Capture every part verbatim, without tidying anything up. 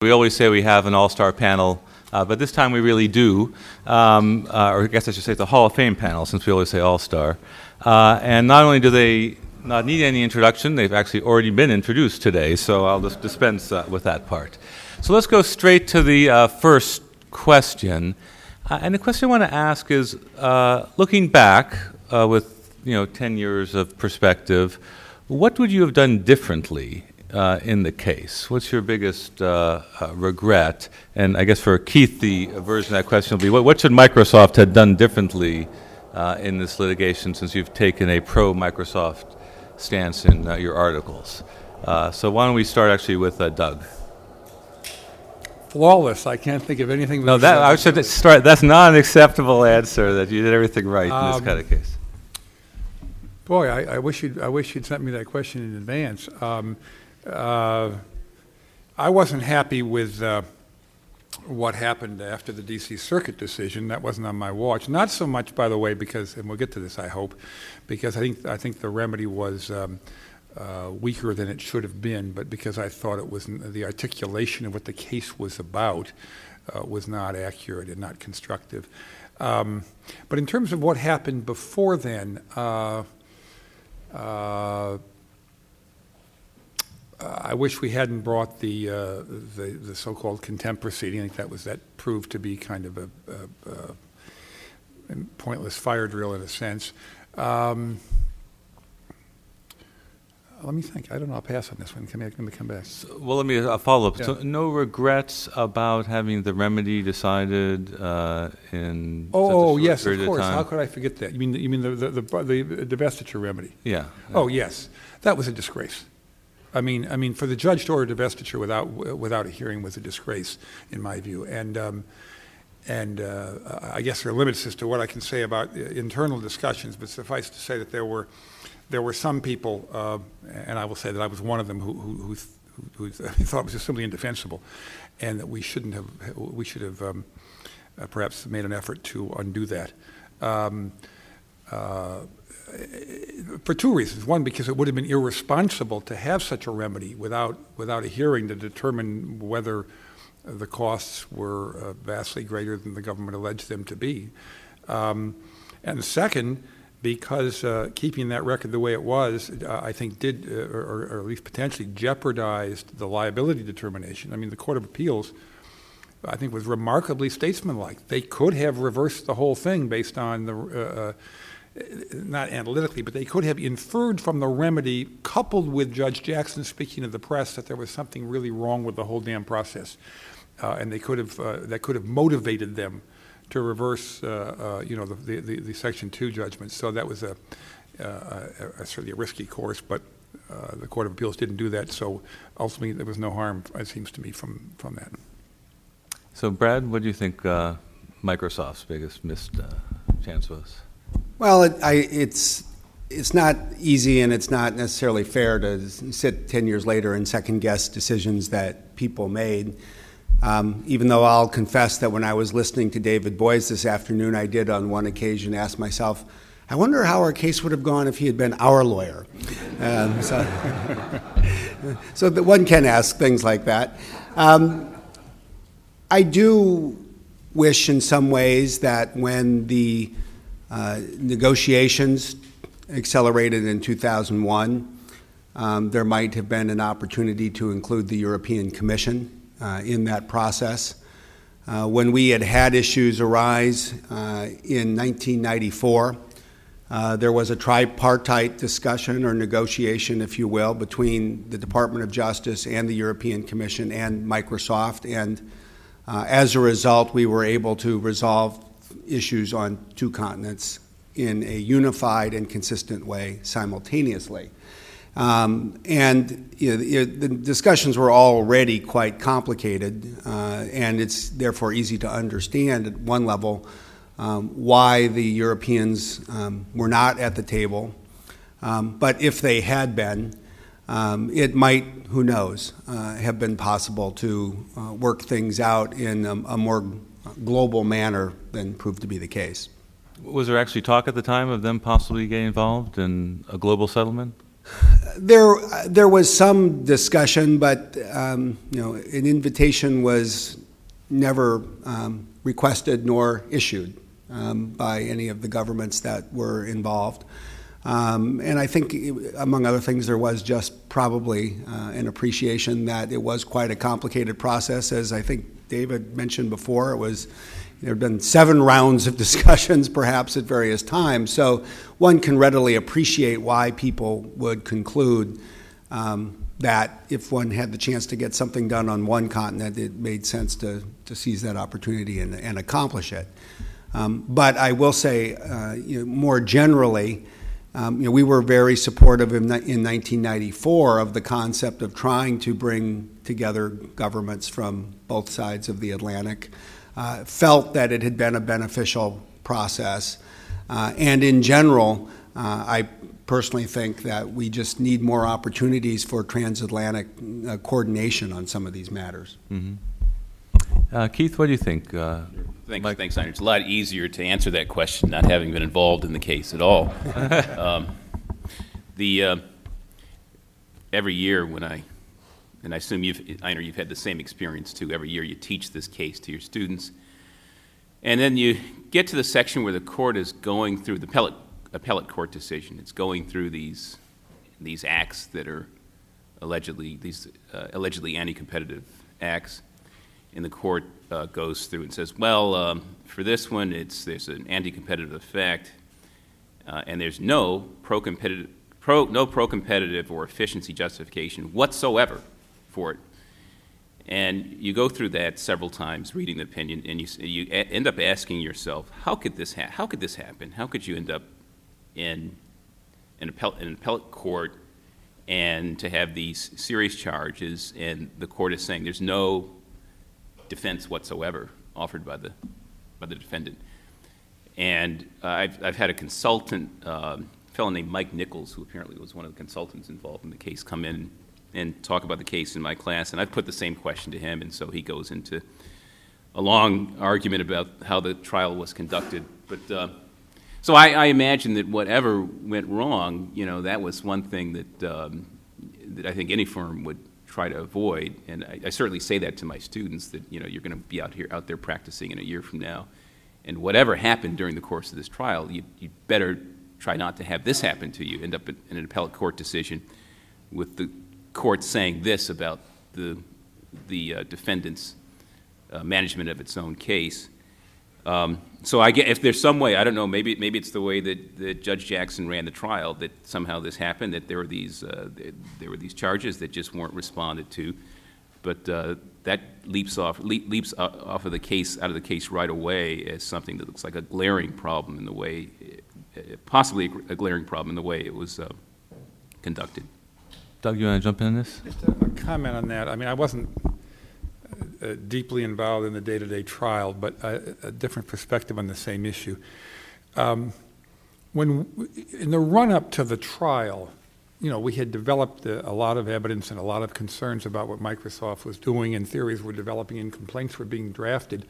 We always say we have an all-star panel, uh, but this time we really do. Um, uh, or I guess I should say it's a Hall of Fame panel, since we always say all-star. Uh, and not only do they not need any introduction, they've actually already been introduced today, so I'll just dispense uh, with that part. So let's go straight to the uh, first question. Uh, and the question I want to ask is, uh, looking back uh, with you know ten years of perspective, what would you have done differently Uh, in the case? What's your biggest uh, uh, regret? And I guess for Keith, the version of that question will be, what, what should Microsoft have done differently uh, in this litigation, since you've taken a pro-Microsoft stance in uh, your articles? Uh, so why don't we start actually with uh, Doug? Flawless. I can't think of anything. No, that I should start. That's not an acceptable answer, that you did everything right um, in this kind of case. Boy, I, I wish you'd, I wish you'd sent me that question in advance. Um, Uh, I wasn't happy with uh, what happened after the D C Circuit decision. That wasn't on my watch. Not so much, by the way, because, and we'll get to this, I hope, because I think I think the remedy was um, uh, weaker than it should have been, but because I thought it was the articulation of what the case was about uh, was not accurate and not constructive. Um, but in terms of what happened before then, uh, uh, Uh, I wish we hadn't brought the, uh, the the so-called contempt proceeding. I think that was that proved to be kind of a, a, a pointless fire drill in a sense. Um, let me think. I don't know. I'll pass on this one. Can let me come back. So, well, let me uh, follow up. Yeah. So, no regrets about having the remedy decided uh, in oh, such a short yes, period of course. of time? How could I forget that? You mean you mean the the the, the divestiture remedy? Yeah. Oh, yes. That was a disgrace. I mean, I mean, for the judge to order divestiture without without a hearing was a disgrace, in my view. And um, and uh, I guess there are limits as to what I can say about internal discussions, but suffice to say that there were there were some people, uh, and I will say that I was one of them, who who, who, who, who thought it was just simply indefensible, and that we shouldn't have we should have um, uh, perhaps made an effort to undo that. Um, uh, For two reasons. One, because it would have been irresponsible to have such a remedy without without a hearing to determine whether the costs were uh, vastly greater than the government alleged them to be. Um, and second, because uh, keeping that record the way it was, uh, I think did, uh, or, or at least potentially jeopardized the liability determination. I mean, the Court of Appeals, I think, was remarkably statesmanlike. They could have reversed the whole thing based on the uh, uh, not analytically, but they could have inferred from the remedy, coupled with Judge Jackson speaking to the press, that there was something really wrong with the whole damn process, uh, and they could have uh, that could have motivated them to reverse, uh, uh, you know, the, the, the Section Two judgments. So that was a, uh, a, a certainly a risky course, but uh, the Court of Appeals didn't do that. So ultimately, there was no harm, it seems to me, from from that. So, Brad, what do you think uh, Microsoft's biggest missed uh, chance was? Well, it, I, it's it's not easy, and it's not necessarily fair to sit ten years later and second-guess decisions that people made. Um, even though I'll confess that when I was listening to David Boies this afternoon, I did on one occasion ask myself, I wonder how our case would have gone if he had been our lawyer. Um, so so that one can ask things like that. Um, I do wish in some ways that when the Uh, negotiations accelerated in two thousand one. Um, there might have been an opportunity to include the European Commission uh, in that process. Uh, when we had had issues arise uh, in nineteen ninety-four, uh, there was a tripartite discussion or negotiation, if you will, between the Department of Justice and the European Commission and Microsoft. And uh, as a result, we were able to resolve issues on two continents in a unified and consistent way simultaneously. Um, and you know, the, the discussions were already quite complicated, uh, and it's therefore easy to understand at one level um, why the Europeans um, were not at the table. Um, but if they had been, um, it might, who knows, uh, have been possible to uh, work things out in a, a more global manner than proved to be the case. Was there actually talk at the time of them possibly getting involved in a global settlement? There, there was some discussion, but um, you know, an invitation was never um, requested nor issued um, by any of the governments that were involved. Um, and I think, among other things, there was just probably uh, an appreciation that it was quite a complicated process. As I think David mentioned before, it was there had been seven rounds of discussions, perhaps at various times. So one can readily appreciate why people would conclude um, that if one had the chance to get something done on one continent, it made sense to, to seize that opportunity and, and accomplish it. Um, but I will say, uh, you know, more generally, um, you know, we were very supportive in, in nineteen ninety-four of the concept of trying to bring together governments from both sides of the Atlantic. Uh, felt that it had been a beneficial process. Uh, and in general, uh, I personally think that we just need more opportunities for transatlantic uh, coordination on some of these matters. Mm-hmm. Uh, Keith, what do you think? Uh, thanks, Mike? thanks, Senator. It's a lot easier to answer that question not having been involved in the case at all. um, the uh, every year when I And I assume you've, Einar, you've had the same experience too. Every year you teach this case to your students. And then you get to the section where the court is going through, the appellate, appellate court decision. It's going through these, these acts that are allegedly, these uh, allegedly anti-competitive acts. And the court uh, goes through and says, well, um, for this one, it's, there's an anti-competitive effect, uh, and there's no pro-competitive, pro, no pro-competitive or efficiency justification whatsoever for it. And you go through that several times, reading the opinion, and you you a- end up asking yourself, how could this ha- how could this happen? How could you end up in an appellate, an appellate court and to have these serious charges, and the court is saying there's no defense whatsoever offered by the by the defendant? And uh, I've I've had a consultant, um, a fellow named Mike Nichols, who apparently was one of the consultants involved in the case, come in and talk about the case in my class, and I've put the same question to him, and so he goes into a long argument about how the trial was conducted. But uh, so I, I imagine that whatever went wrong, you know, that was one thing that um, that I think any firm would try to avoid, and I, I certainly say that to my students, that you know you're going to be out here out there practicing in a year from now, and whatever happened during the course of this trial, you you better try not to have this happen to you. End up in an appellate court decision with the court saying this about the the uh, defendant's uh, management of its own case. Um, so I get, if there's some way, I don't know, maybe maybe it's the way that, that Judge Jackson ran the trial, that somehow this happened, that there were these uh, there were these charges that just weren't responded to, but uh, that leaps off leap, leaps off of the case out of the case right away as something that looks like a glaring problem in the way, possibly a glaring problem in the way it was uh, conducted. Doug, you want to jump in on this? Just a, a comment on that. I mean, I wasn't uh, deeply involved in the day-to-day trial, but a, a different perspective on the same issue. Um, when in the run-up to the trial, you know, we had developed a, a lot of evidence and a lot of concerns about what Microsoft was doing, and theories were developing, and complaints were being drafted.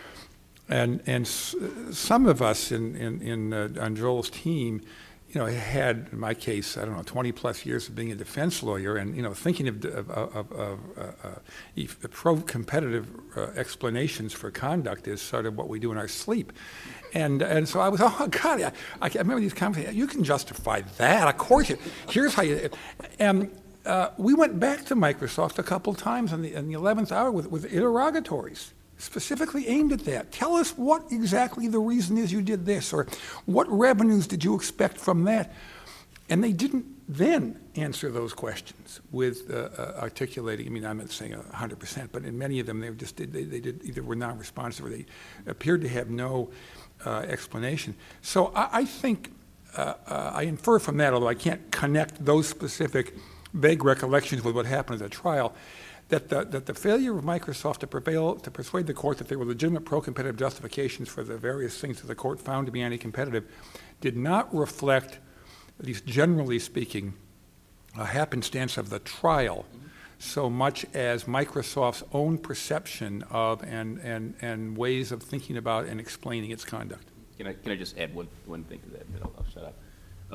And and s- some of us in in, in uh, on Joel's team, you know, had, in my case, I don't know, twenty plus years of being a defense lawyer, and, you know, thinking of, of, of, of uh, uh, pro-competitive uh, explanations for conduct is sort of what we do in our sleep. And and so I was, oh, God, I, I remember these conversations. You can justify that, of course. You, here's how you, and uh, we went back to Microsoft a couple times in the, in the eleventh hour with, with interrogatories, specifically aimed at that. Tell us what exactly the reason is you did this, or what revenues did you expect from that? And they didn't then answer those questions with uh, uh, articulating. I mean, I'm not saying one hundred percent, but in many of them, they just did, they, they did either were non-responsive or they appeared to have no uh, explanation. So I, I think uh, uh, I infer from that, although I can't connect those specific vague recollections with what happened at the trial, that the, that the failure of Microsoft to prevail, to persuade the court that there were legitimate pro-competitive justifications for the various things that the court found to be anti-competitive did not reflect, at least generally speaking, a happenstance of the trial, mm-hmm. so much as Microsoft's own perception of and, and, and ways of thinking about and explaining its conduct. Can I, can I just add one, one thing to that, then I'll, I'll shut up. Uh,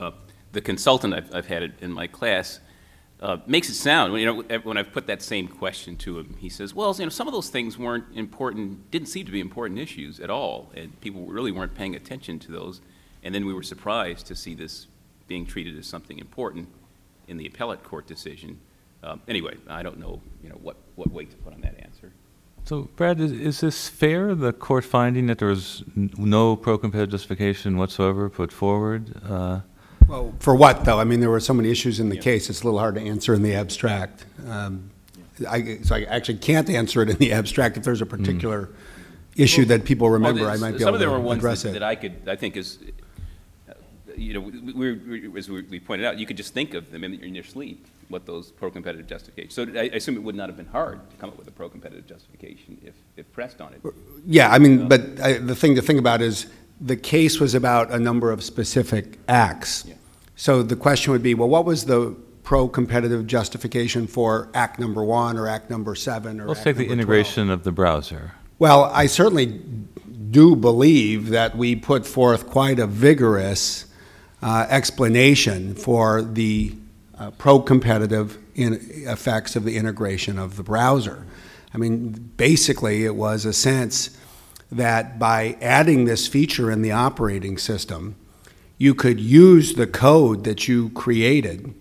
the consultant I've, I've had in my class uh, makes it sound, you know, when I've put that same question to him, he says, well, you know, some of those things weren't important, didn't seem to be important issues at all, and people really weren't paying attention to those. And then we were surprised to see this being treated as something important in the appellate court decision. Um, anyway, I don't know, you know, what, what weight to put on that answer. So, Brad, is, is this fair, the court finding that there was n- no pro-competitive justification whatsoever put forward? Uh, Well, for what, though? I mean, there were so many issues in the Yeah. case, it's a little hard to answer in the abstract. Um, I, so I actually can't answer it in the abstract. If there's a particular mm. issue that people remember, well, I might be some able of them to are ones address that, it. that I could, I think is, uh, you know, we, we, we, as we, we pointed out, you could just think of them in, in your sleep, what those pro-competitive justifications. So I, I assume it would not have been hard to come up with a pro-competitive justification if, if pressed on it. Yeah, I mean, but I, the thing to think about is the case was about a number of specific acts. Yeah. So the question would be, well, what was the pro-competitive justification for Act Number One or Act Number Seven or let's Act take the Number integration twelve? of the browser. Well, I certainly do believe that we put forth quite a vigorous uh, explanation for the uh, pro-competitive in effects of the integration of the browser. I mean, basically, it was a sense that by adding this feature in the operating system, you could use the code that you created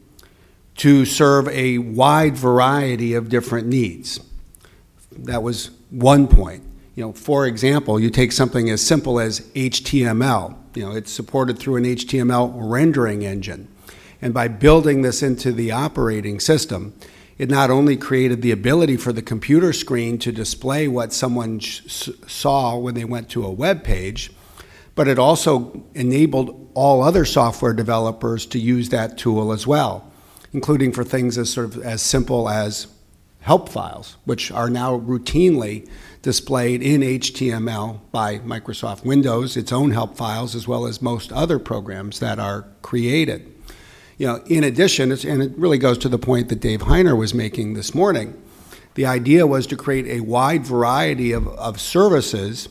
to serve a wide variety of different needs. That was one point. You know, for example, you take something as simple as H T M L. You know, it's supported through an H T M L rendering engine. And by building this into the operating system, it not only created the ability for the computer screen to display what someone sh- saw when they went to a web page, but it also enabled all other software developers to use that tool as well, including for things as sort of as simple as help files, which are now routinely displayed in H T M L by Microsoft Windows, its own help files, as well as most other programs that are created. You know, in addition, it's, and it really goes to the point that Dave Heiner was making this morning, the idea was to create a wide variety of, of services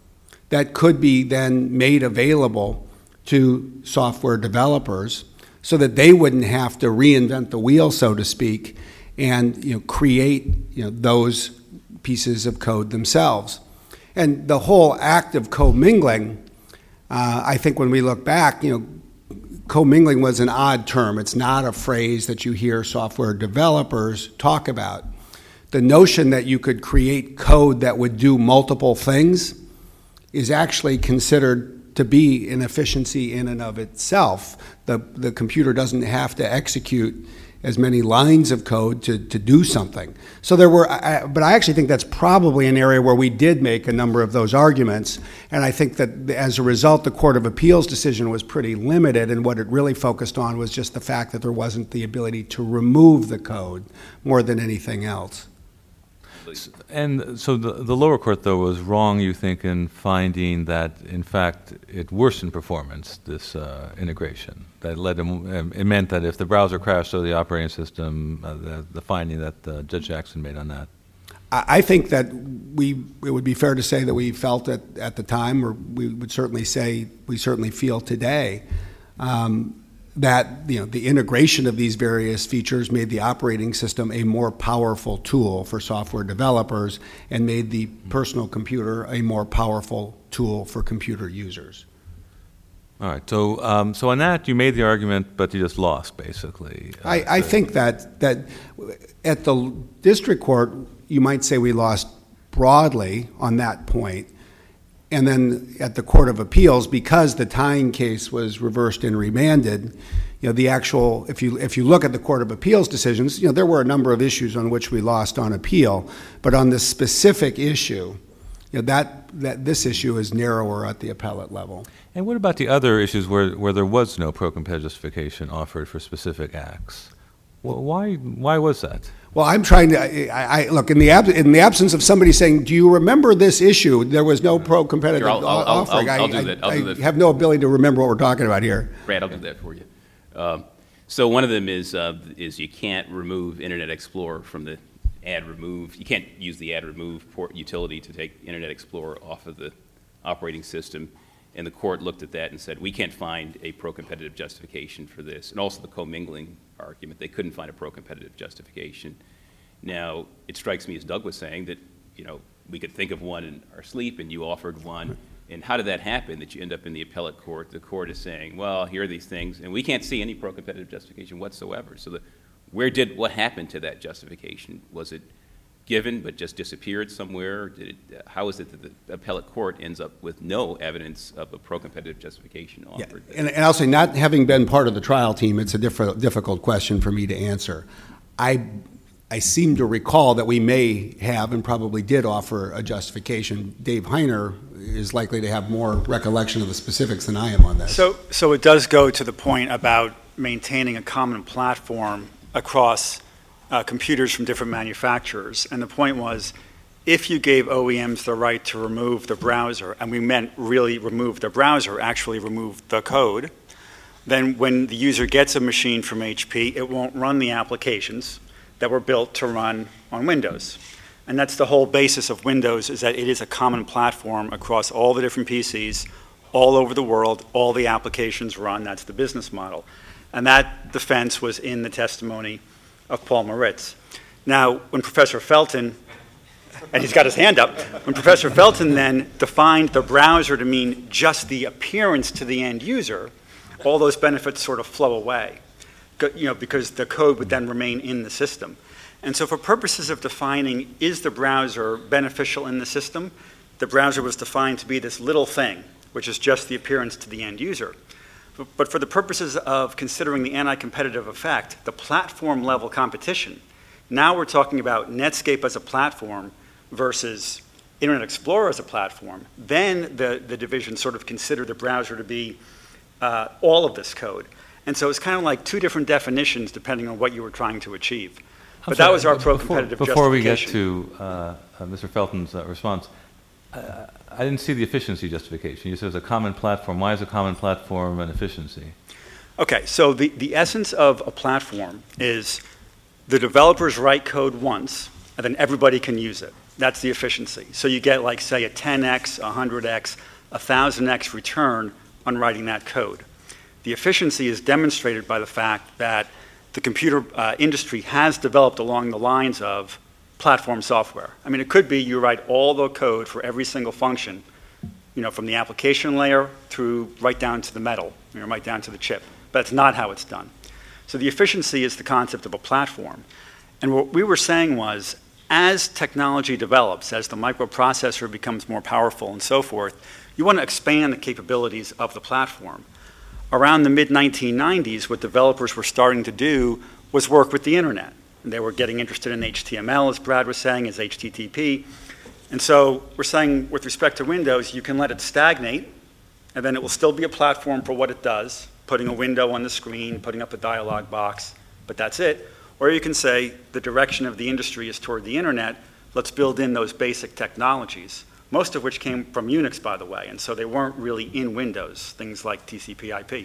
that could be then made available to software developers so that they wouldn't have to reinvent the wheel, so to speak, and you know, create you know, those pieces of code themselves. And the whole act of commingling, uh, I think when we look back, you know, commingling was an odd term. It's not a phrase that you hear software developers talk about. The notion that you could create code that would do multiple things is actually considered to be an efficiency in and of itself. The, the computer doesn't have to execute as many lines of code to, to do something. So there were, I, but I actually think that's probably an area where we did make a number of those arguments, and I think that as a result, the Court of Appeals decision was pretty limited, and what it really focused on was just the fact that there wasn't the ability to remove the code more than anything else. And so the, the lower court, though, was wrong, you think, in finding that, in fact, it worsened performance, this uh, integration. That led to, um, it meant that if the browser crashed or the operating system, uh, the, the finding that uh, Judge Jackson made on that. I, I think that we, it would be fair to say that we felt at, at the time, or we would certainly say, we certainly feel today, um, that you know the integration of these various features made the operating system a more powerful tool for software developers and made the personal computer a more powerful tool for computer users. All right. So, um, so on that, you made the argument, but you just lost, basically. Uh, I, I so- think that that at the district court, you might say we lost broadly on that point. And then at the Court of Appeals, because the tying case was reversed and remanded, you know, the actual, if you if you look at the Court of Appeals decisions, you know, there were a number of issues on which we lost on appeal, but on this specific issue, you know, that that this issue is narrower at the appellate level. And what about the other issues where, where there was no pro-competitive justification offered for specific acts? Well, why why was that? Well, I'm trying to. I, I look in the ab, in the absence of somebody saying, "Do you remember this issue?" There was no pro-competitive Sure, I'll- I'll- I'll- offering. I'll I, do that. I'll I, do that. I have no ability to remember what we're talking about here. Brad, I'll do that for you. Um, so one of them is uh, is you can't remove Internet Explorer from the add remove. You can't use the add remove port utility to take Internet Explorer off of the operating system. And the court looked at that and said, we can't find a pro-competitive justification for this. And also the commingling argument, they couldn't find a pro-competitive justification. Now, it strikes me, as Doug was saying, that, you know, we could think of one in our sleep, and you offered one. And how did that happen, that you end up in the appellate court? The court is saying, well, here are these things, and we can't see any pro-competitive justification whatsoever. So the, where did, what happened to that justification? Was it given but just disappeared somewhere? Did it, how is it that the appellate court ends up with no evidence of a pro-competitive justification offered? Yeah. And, and I'll say, not having been part of the trial team, it's a diff- difficult question for me to answer. I, I seem to recall that we may have and probably did offer a justification. Dave Heiner is likely to have more recollection of the specifics than I am on that. So, so it does go to the point about maintaining a common platform across Uh, computers from different manufacturers. And the point was, if you gave O E Ms the right to remove the browser, and we meant really remove the browser, actually remove the code, then when the user gets a machine from H P, it won't run the applications that were built to run on Windows. And that's the whole basis of Windows, is that it is a common platform across all the different P Cs, all over the world, all the applications run. That's the business model. And that defense was in the testimony of Paul Maritz. Now, when Professor Felton, and he's got his hand up, when Professor Felton then defined the browser to mean just the appearance to the end user, all those benefits sort of flow away, you know, because the code would then remain in the system. And so for purposes of defining, is the browser beneficial in the system, the browser was defined to be this little thing, which is just the appearance to the end user. But for the purposes of considering the anti-competitive effect, the platform-level competition, now we're talking about Netscape as a platform versus Internet Explorer as a platform. Then the, the division sort of considered the browser to be uh, all of this code. And so it's kind of like two different definitions depending on what you were trying to achieve. But I'm that sorry, was our before, pro-competitive before justification. Before we get to uh, uh, Mister Felton's uh, response, uh, I didn't see the efficiency justification. You said it was a common platform. Why is a common platform an efficiency? Okay, so the, the essence of a platform is the developers write code once, and then everybody can use it. That's the efficiency. So you get, like, say, a ten x, a one hundred x, a one thousand x return on writing that code. The efficiency is demonstrated by the fact that the computer uh, industry has developed along the lines of platform software. I mean, it could be you write all the code for every single function, you know, from the application layer through right down to the metal, you know, right down to the chip. But that's not how it's done. So the efficiency is the concept of a platform. And what we were saying was, as technology develops, as the microprocessor becomes more powerful and so forth, you want to expand the capabilities of the platform. Around the mid nineteen nineties, what developers were starting to do was work with the internet. They were getting interested in H T M L, as Brad was saying, as H T T P. And so we're saying, with respect to Windows, you can let it stagnate, and then it will still be a platform for what it does, putting a window on the screen, putting up a dialog box, but that's it. Or you can say, the direction of the industry is toward the internet, let's build in those basic technologies, most of which came from Unix, by the way, and so they weren't really in Windows, things like T C P I P.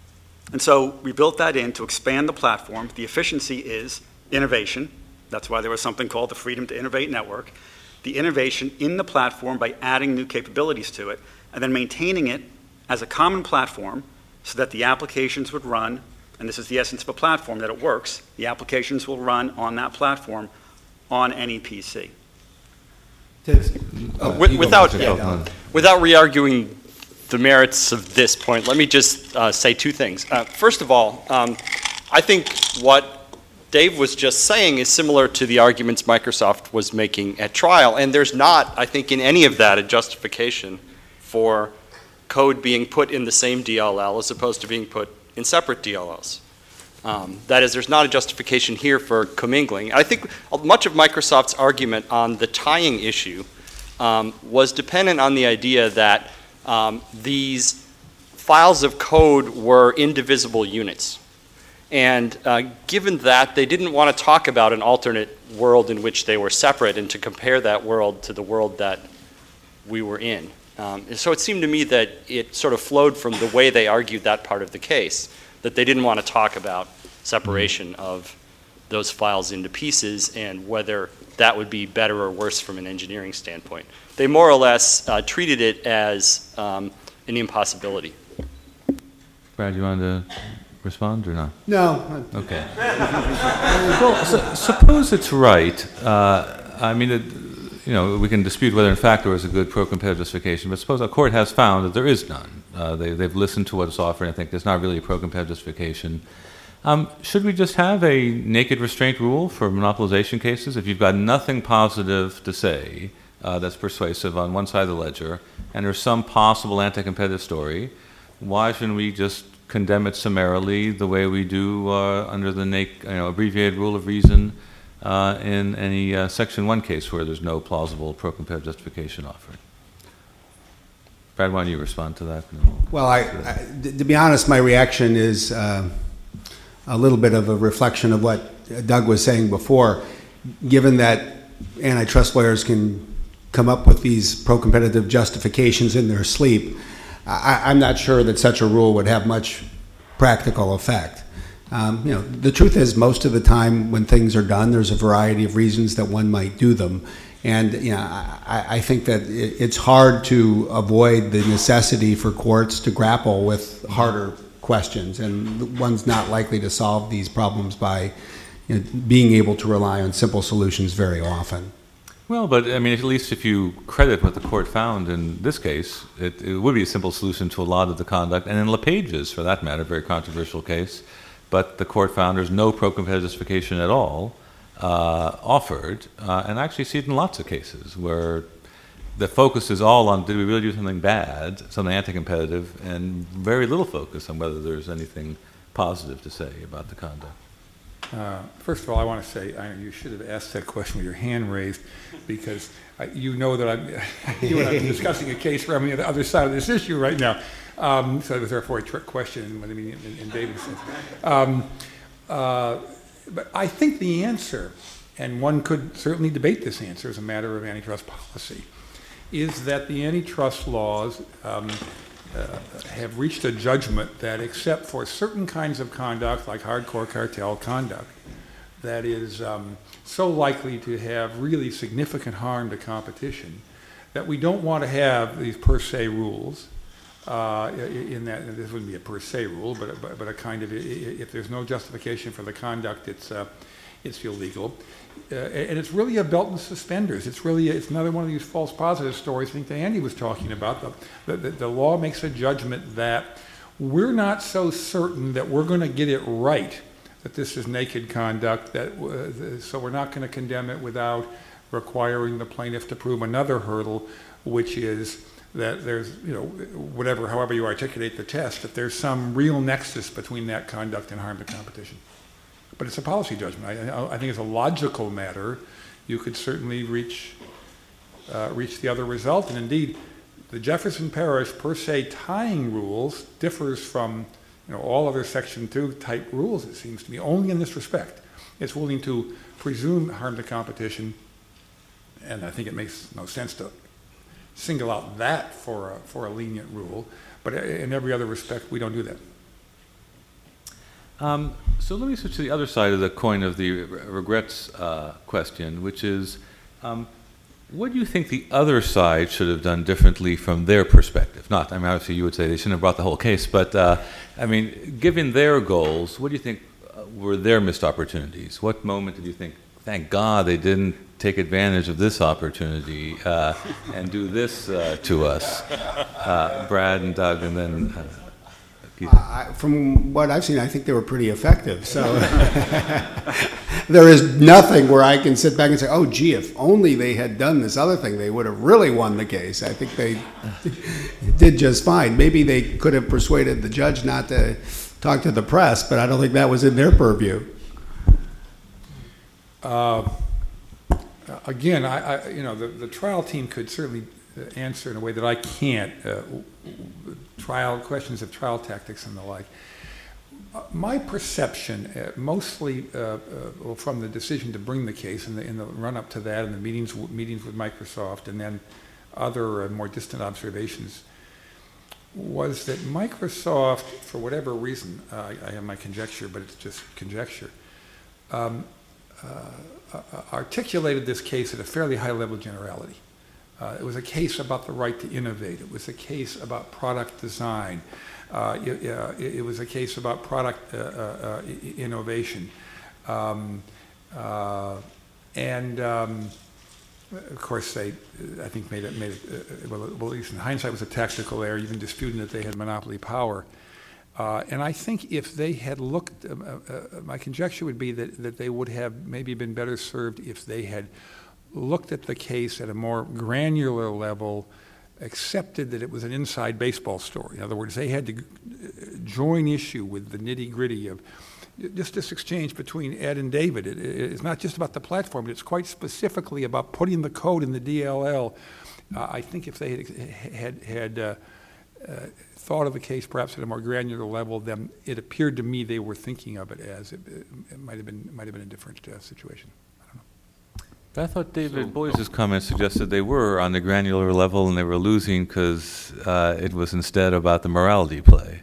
And so we built that in to expand the platform. The efficiency is innovation. That's why there was something called the Freedom to Innovate Network. The innovation in the platform by adding new capabilities to it, and then maintaining it as a common platform so that the applications would run, and this is the essence of a platform, that it works. The applications will run on that platform on any P C. Uh, with, without, yeah, without re-arguing the merits of this point, let me just uh, say two things. Uh, first of all, um, I think what Dave was just saying is similar to the arguments Microsoft was making at trial, and there's not, I think, in any of that a justification for code being put in the same D L L as opposed to being put in separate D L Ls. Um, that is, there's not a justification here for commingling. I think much of Microsoft's argument on the tying issue um, was dependent on the idea that um, these files of code were indivisible units. And uh, given that, they didn't want to talk about an alternate world in which they were separate and to compare that world to the world that we were in. Um, and so it seemed to me that it sort of flowed from the way they argued that part of the case, that they didn't want to talk about separation of those files into pieces and whether that would be better or worse from an engineering standpoint. They more or less uh, treated it as um, an impossibility. Brad, you want to respond or not? No. Okay. Well, so, suppose it's right. Uh, I mean, it, you know, we can dispute whether in fact there is a good pro-competitive justification, but suppose a court has found that there is none. Uh, they, they've listened to what's offered and think there's not really a pro-competitive justification. Um, should we just have a naked restraint rule for monopolization cases? If you've got nothing positive to say uh, that's persuasive on one side of the ledger, and there's some possible anti-competitive story, why shouldn't we just condemn it summarily the way we do uh, under the na- you know, abbreviated rule of reason uh, in any uh, Section one case where there's no plausible pro-competitive justification offered? Brad, why don't you respond to that? Well, I, I, to be honest, my reaction is uh, a little bit of a reflection of what Doug was saying before. Given that antitrust lawyers can come up with these pro-competitive justifications in their sleep, I, I'm not sure that such a rule would have much practical effect. Um, you know, the truth is, most of the time when things are done, there's a variety of reasons that one might do them. And you know, I, I think that it, it's hard to avoid the necessity for courts to grapple with harder questions, and one's not likely to solve these problems by you know, being able to rely on simple solutions very often. Well, but I mean, at least if you credit what the court found in this case, it, it would be a simple solution to a lot of the conduct, and in LePage's, for that matter, a very controversial case, but the court found there's no pro-competitive justification at all uh, offered, uh, and I actually see it in lots of cases where the focus is all on did we really do something bad, something anti-competitive, and very little focus on whether there's anything positive to say about the conduct. Uh, first of all, I want to say I, you should have asked that question with your hand raised, because I, you know that I'm, you and I are discussing a case where I'm on the other side of this issue right now. Um, so it was therefore a trick question, I mean, in, in David's sense. Um, uh, but I think the answer, and one could certainly debate this answer as a matter of antitrust policy, is that the antitrust laws um, uh, have reached a judgment that except for certain kinds of conduct, like hardcore cartel conduct, that is um, so likely to have really significant harm to competition, that we don't want to have these per se rules. Uh, in that, this wouldn't be a per se rule, but, but, but a kind of, if there's no justification for the conduct, it's, uh, it's illegal. Uh, and it's really a belt and suspenders. It's really, it's another one of these false positive stories I think that Andy was talking about. The, the, the law makes a judgment that we're not so certain that we're going to get it right, that this is naked conduct, that uh, so we're not going to condemn it without requiring the plaintiff to prove another hurdle, which is that there's, you know, whatever, however you articulate the test, that there's some real nexus between that conduct and harm to competition. But it's a policy judgment. I, I think it's a logical matter. You could certainly reach uh, reach the other result. And indeed, the Jefferson Parish per se tying rules differs from you know, all other Section two type rules, it seems to me, only in this respect. It's willing to presume harm to competition, and I think it makes no sense to single out that for a, for a lenient rule. But in every other respect, we don't do that. Um, so let me switch to the other side of the coin of the regrets uh, question, which is, um, what do you think the other side should have done differently from their perspective? Not, I mean, obviously you would say they shouldn't have brought the whole case, but uh, I mean, given their goals, what do you think were their missed opportunities? What moment did you think, thank God they didn't take advantage of this opportunity uh, and do this uh, to us? Uh, Brad and Doug, and then... Uh, I, from what I've seen, I think they were pretty effective. So there is nothing where I can sit back and say, oh, gee, if only they had done this other thing, they would have really won the case. I think they did just fine. Maybe they could have persuaded the judge not to talk to the press, but I don't think that was in their purview. Uh, again, I, I, you know, the, the trial team could certainly answer in a way that I can't. Uh, trial questions of trial tactics and the like. Uh, my perception, uh, mostly uh, uh, from the decision to bring the case and in, in the run-up to that, and the meetings meetings with Microsoft, and then other uh, more distant observations, was that Microsoft, for whatever reason, uh, I have my conjecture, but it's just conjecture, um, uh, uh, articulated this case at a fairly high level of generality. Uh, it was a case about the right to innovate. It was a case about product design. Uh, it, uh, it was a case about product uh, uh, uh, innovation. Um, uh, and um, of course, they, I think, made it, made it uh, well, well, at least in hindsight, it was a tactical error, even disputing that they had monopoly power. Uh, and I think if they had looked, uh, uh, my conjecture would be that, that they would have maybe been better served if they had looked at the case at a more granular level, accepted that it was an inside baseball story. In other words, they had to join issue with the nitty-gritty of just this exchange between Ed and David. It, it, it's not just about the platform, it's quite specifically about putting the code in the D L L. Uh, I think if they had, had, had uh, uh, thought of the case perhaps at a more granular level, then it appeared to me they were thinking of it as it, it might have been, might have been a different uh, situation. I thought David Boies' comments suggested they were on the granular level and they were losing because uh, it was instead about the morality play.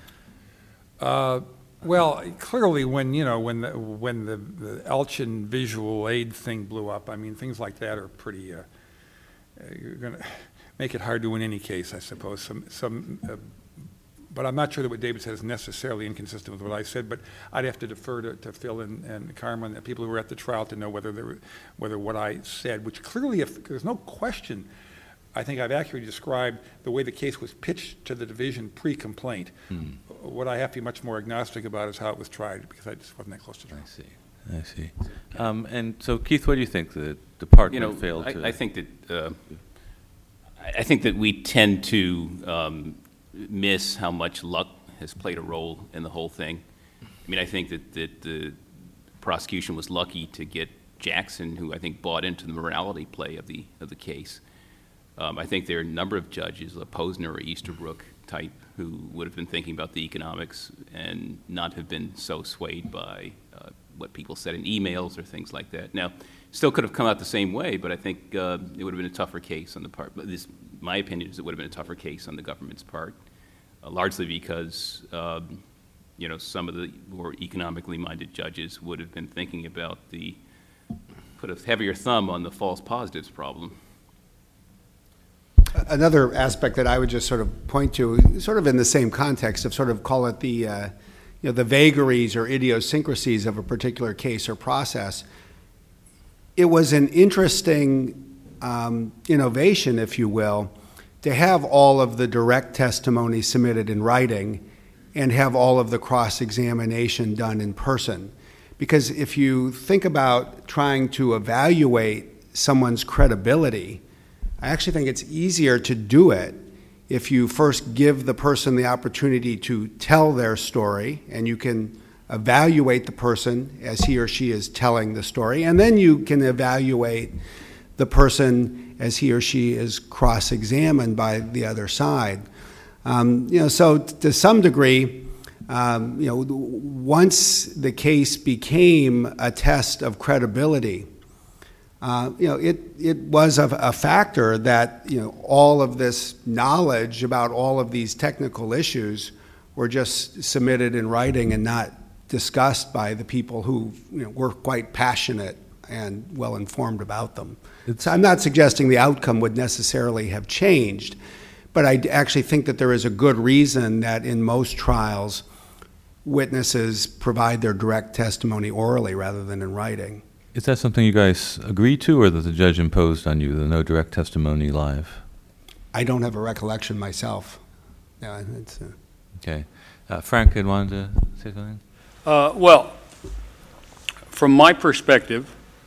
Uh, well, clearly, when you know when the when the, the Elchin visual aid thing blew up, I mean things like that are pretty. Uh, you're going to make it hard to win any case, I suppose. Some some. Uh, But I'm not sure that what David said is necessarily inconsistent with what I said, but I'd have to defer to, to Phil and, and Carmen, the people who were at the trial, to know whether there were, whether what I said, which clearly, if there's no question, I think I've accurately described the way the case was pitched to the division pre-complaint. Mm. What I have to be much more agnostic about is how it was tried, because I just wasn't that close to trial. I see. I see. Um, and so, Keith, what do you think? The department you know, failed I, to... I think that uh, I think that we tend to um, miss how much luck has played a role in the whole thing. I mean, I think that, that the prosecution was lucky to get Jackson, who I think bought into the morality play of the of the case. Um, I think there are a number of judges, like Posner or Easterbrook type, who would have been thinking about the economics and not have been so swayed by uh, what people said in emails or things like that. Now, still could have come out the same way, but I think uh, it would have been a tougher case on the part. But this, my opinion is it would have been a tougher case on the government's part, uh, largely because um, you know some of the more economically minded judges would have been thinking about the put a heavier thumb on the false positives problem. Another aspect that I would just sort of point to, sort of in the same context of sort of call it the, uh, you know, the vagaries or idiosyncrasies of a particular case or process. It was an interesting um, innovation, if you will, to have all of the direct testimony submitted in writing and have all of the cross-examination done in person. Because if you think about trying to evaluate someone's credibility, I actually think it's easier to do it if you first give the person the opportunity to tell their story, and you can evaluate the person as he or she is telling the story, and then you can evaluate the person as he or she is cross-examined by the other side. Um, you know, so to some degree, um, you know, once the case became a test of credibility, Uh, you know, it, it was a, a factor that, you know, all of this knowledge about all of these technical issues were just submitted in writing and not discussed by the people who, you know, were quite passionate and well informed about them. So I'm not suggesting the outcome would necessarily have changed, but I actually think that there is a good reason that in most trials, witnesses provide their direct testimony orally rather than in writing. Is that something you guys agreed to, or that the judge imposed on you, the no direct testimony live? I don't have a recollection myself. Yeah, it's, uh... Okay. Uh, Frank had wanted to say something? Uh, well, from my perspective,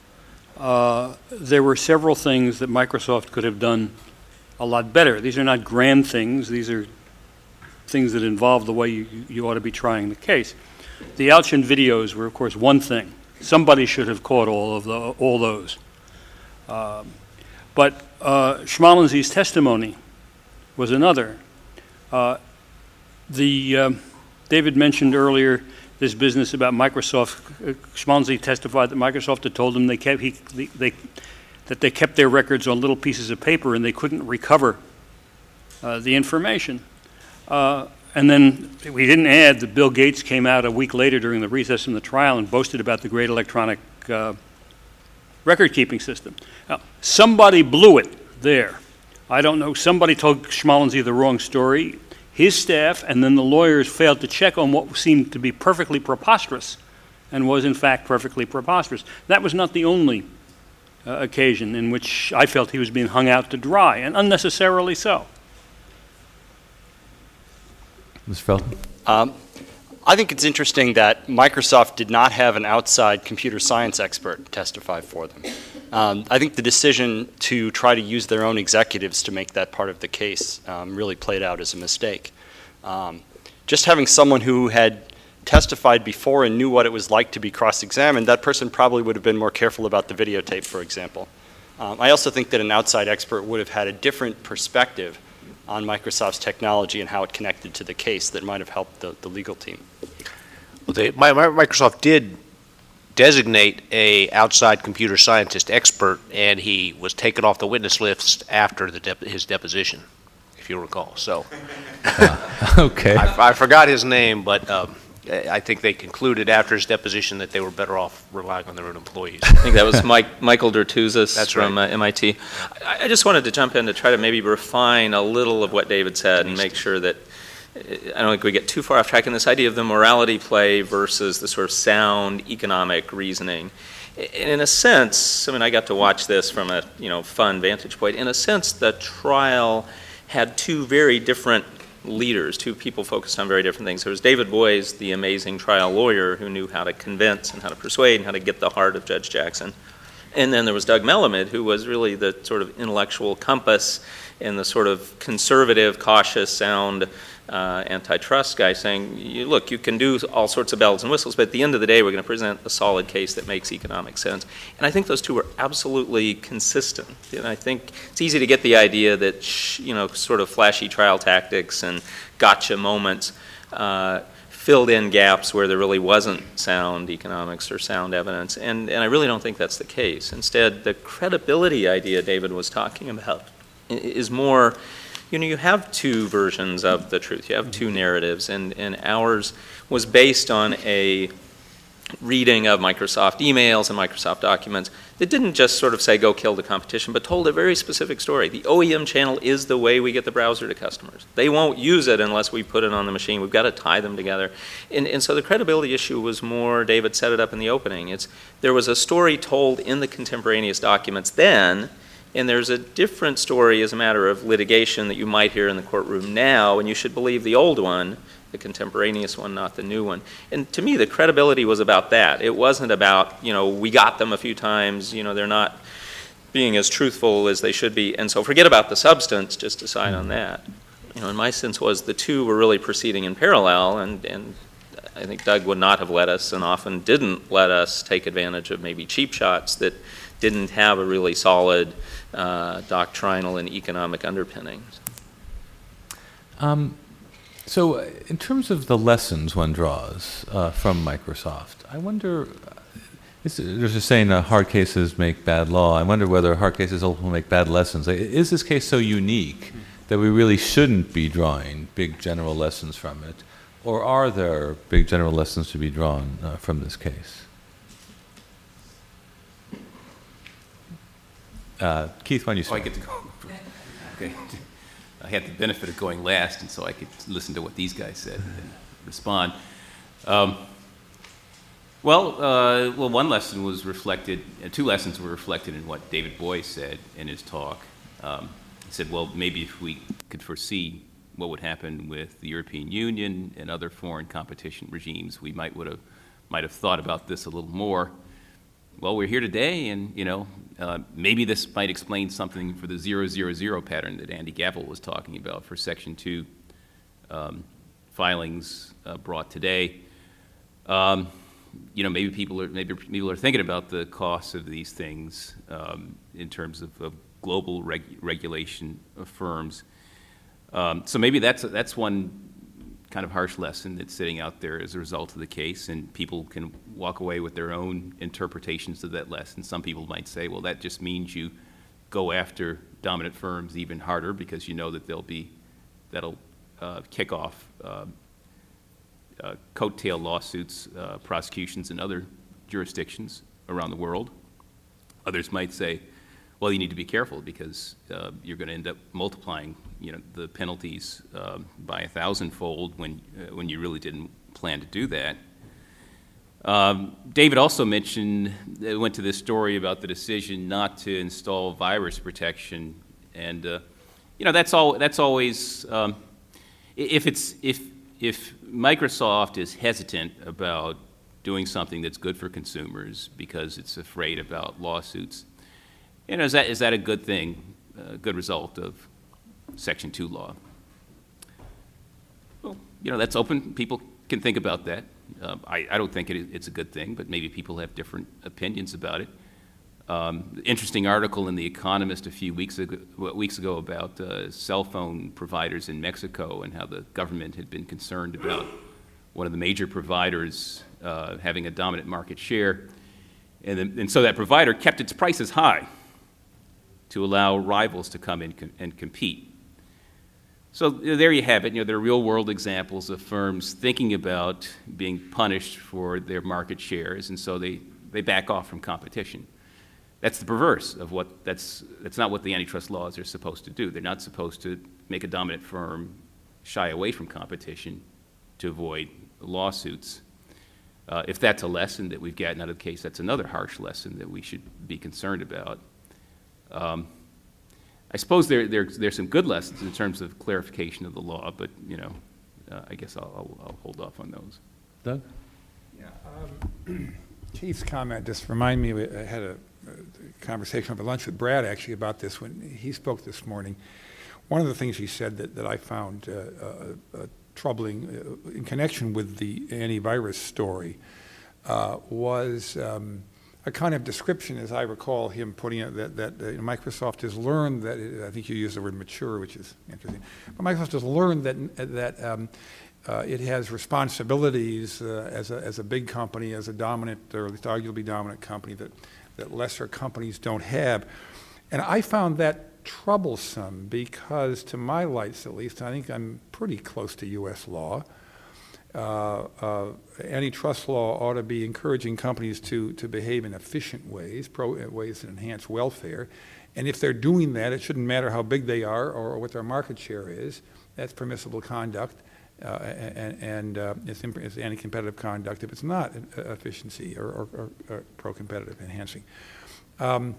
uh, there were several things that Microsoft could have done a lot better. These are not grand things. These are things that involve the way you, you ought to be trying the case. The Elchin videos were, of course, one thing. Somebody should have caught all of the, all those. Um, but uh, Schmalenzy's testimony was another. Uh, the um, David mentioned earlier this business about Microsoft. Uh, Schmalenzy testified that Microsoft had told him they kept he, they, that they kept their records on little pieces of paper and they couldn't recover uh, the information. Uh, And then we didn't add that Bill Gates came out a week later during the recess from the trial and boasted about the great electronic uh, record-keeping system. Now, somebody blew it there. I don't know, somebody told Schmalensky the wrong story. His staff and then the lawyers failed to check on what seemed to be perfectly preposterous and was in fact perfectly preposterous. That was not the only uh, occasion in which I felt he was being hung out to dry, and unnecessarily so. Mister Felton? Um, I think it's interesting that Microsoft did not have an outside computer science expert testify for them. Um, I think the decision to try to use their own executives to make that part of the case um, really played out as a mistake. Um, just having someone who had testified before and knew what it was like to be cross-examined, that person probably would have been more careful about the videotape, for example. Um, I also think that an outside expert would have had a different perspective on Microsoft's technology and how it connected to the case that might have helped the, the legal team. Well, they, my, my, Microsoft did designate a outside computer scientist expert, and he was taken off the witness list after the dep his deposition, if you recall. So, uh, okay, I, I forgot his name, but um, I think they concluded after his deposition that they were better off relying on their own employees. I think that was Mike, Michael Dertouzis That's from right. uh, M I T. I, I just wanted to jump in to try to maybe refine a little of what David said and make sure that I don't think we get too far off track in this idea of the morality play versus the sort of sound economic reasoning. And in a sense, I mean, I got to watch this from a you know fun vantage point. In a sense, the trial had two very different leaders, two people focused on very different things. There was David Boies, the amazing trial lawyer who knew how to convince and how to persuade and how to get the heart of Judge Jackson. And then there was Doug Melamed, who was really the sort of intellectual compass and the sort of conservative, cautious, sound uh, antitrust guy saying, you, look, you can do all sorts of bells and whistles, but at the end of the day, we're going to present a solid case that makes economic sense. And I think those two are absolutely consistent. And I think it's easy to get the idea that, sh- you know, sort of flashy trial tactics and gotcha moments uh, filled in gaps where there really wasn't sound economics or sound evidence. And, and I really don't think that's the case. Instead, the credibility idea David was talking about is more, you know, you have two versions of the truth. You have two narratives, and, and ours was based on a reading of Microsoft emails and Microsoft documents that didn't just sort of say, go kill the competition, but told a very specific story. The O E M channel is the way we get the browser to customers. They won't use it unless we put it on the machine. We've got to tie them together. And, and so the credibility issue was more, David set it up in the opening. It's there was a story told in the contemporaneous documents then, and there's a different story as a matter of litigation that you might hear in the courtroom now, and you should believe the old one, the contemporaneous one, not the new one. And to me, the credibility was about that. It wasn't about, you know, we got them a few times, you know, they're not being as truthful as they should be. And so forget about the substance, just decide on that. You know, and my sense was the two were really proceeding in parallel, and, and I think Doug would not have let us, and often didn't let us, take advantage of maybe cheap shots that didn't have a really solid uh, doctrinal and economic underpinnings. Um, so uh, in terms of the lessons one draws uh, from Microsoft, I wonder, uh, this, there's a saying uh, hard cases make bad law. I wonder whether hard cases ultimately make bad lessons. Like, is this case so unique that we really shouldn't be drawing big general lessons from it? Or are there big general lessons to be drawn uh, from this case? Uh, Keith, why don't you start? Oh, I get to go. Okay. I had the benefit of going last, and so I could listen to what these guys said and respond. Um, well, uh, well, one lesson was reflected, uh, two lessons were reflected in what David Boies said in his talk. Um, he said, well, maybe if we could foresee what would happen with the European Union and other foreign competition regimes, we might would have might have thought about this a little more. Well, we're here today, and you know, uh, maybe this might explain something for the zero zero zero pattern that Andy Gavel was talking about for Section Two um, filings uh, brought today. Um, you know, maybe people are maybe people are thinking about the costs of these things um, in terms of, of global reg regulation of firms. Um, so maybe that's that's one kind of harsh lesson that's sitting out there as a result of the case, and people can walk away with their own interpretations of that lesson. Some people might say, well, that just means you go after dominant firms even harder because you know that they'll be that'll uh, kick off uh, uh, coattail lawsuits, uh, prosecutions in other jurisdictions around the world. Others might say, well, you need to be careful because uh, you're going to end up multiplying, you know, the penalties uh, by a thousandfold when uh, when you really didn't plan to do that. Um, David also mentioned, uh, went to this story about the decision not to install virus protection, and uh, you know that's all. That's always um, if it's if if Microsoft is hesitant about doing something that's good for consumers because it's afraid about lawsuits. You know, is that is that a good thing, a good result of Section two law? Well, you know, that's open. People can think about that. Uh, I, I don't think it, it's a good thing, but maybe people have different opinions about it. Um, interesting article in The Economist a few weeks ago, weeks ago about uh, cell phone providers in Mexico and how the government had been concerned about one of the major providers uh, having a dominant market share. And, then, and so that provider kept its prices high to allow rivals to come in com- and compete. So there you have it. You know, there are real-world examples of firms thinking about being punished for their market shares, and so they, they back off from competition. That's the perverse of what that's that's not what the antitrust laws are supposed to do. They're not supposed to make a dominant firm shy away from competition to avoid lawsuits. Uh, if that's a lesson that we've gotten out of the case, that's another harsh lesson that we should be concerned about. Um, I suppose there, there, there's some good lessons in terms of clarification of the law, but, you know, uh, I guess I'll, I'll, I'll hold off on those. Doug? Yeah, um, Keith's comment just reminded me, I had a, a conversation over lunch with Brad actually about this when he spoke this morning. One of the things he said that, that I found uh, uh, uh, troubling uh, in connection with the antivirus story uh, was um, a kind of description, as I recall him putting it, that, that uh, Microsoft has learned that, it, I think you used the word mature, which is interesting, but Microsoft has learned that, that um, uh, it has responsibilities uh, as, a, as a big company, as a dominant, or at least arguably dominant company that, that lesser companies don't have. And I found that troublesome because, to my lights at least, I think I'm pretty close to U S law. Uh, uh, antitrust law ought to be encouraging companies to, to behave in efficient ways, pro, ways that enhance welfare. And if they're doing that, it shouldn't matter how big they are or what their market share is. That's permissible conduct, uh, and, and uh, it's, imp- it's anti-competitive conduct if it's not uh, efficiency or, or, or, or pro-competitive enhancing. Um,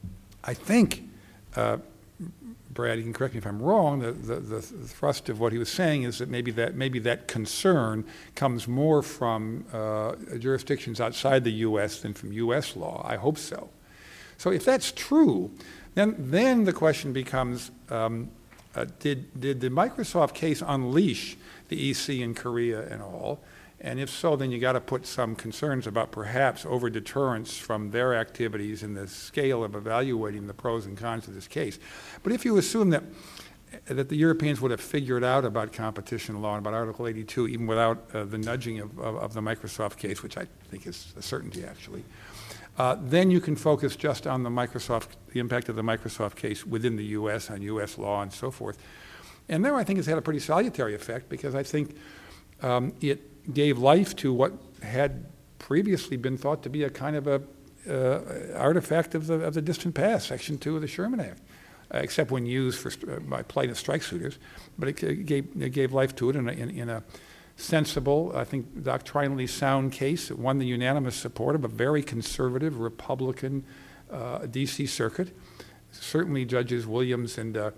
I think uh, Brad, you can correct me if I'm wrong, the, the, the thrust of what he was saying is that maybe that maybe that concern comes more from uh, jurisdictions outside the U S than from U S law. I hope so. So if that's true, then then the question becomes, um, uh, did, did the Microsoft case unleash the E C in Korea and all? And if so, then you got to put some concerns about perhaps over-deterrence from their activities in the scale of evaluating the pros and cons of this case. But if you assume that that the Europeans would have figured out about competition law and about Article eighty-two, even without uh, the nudging of, of, of the Microsoft case, which I think is a certainty actually, uh, then you can focus just on the Microsoft, the impact of the Microsoft case within the U S on U S law and so forth. And there I think it's had a pretty salutary effect because I think um, it gave life to what had previously been thought to be a kind of a uh, artifact of the of the distant past, Section two of the Sherman Act, uh, except when used for uh, by plaintiff strike suitors. But it, it gave it gave life to it in a, in, in a sensible, I think, doctrinally sound case. It won the unanimous support of a very conservative Republican uh, D C Circuit. Certainly, Judges Williams and uh,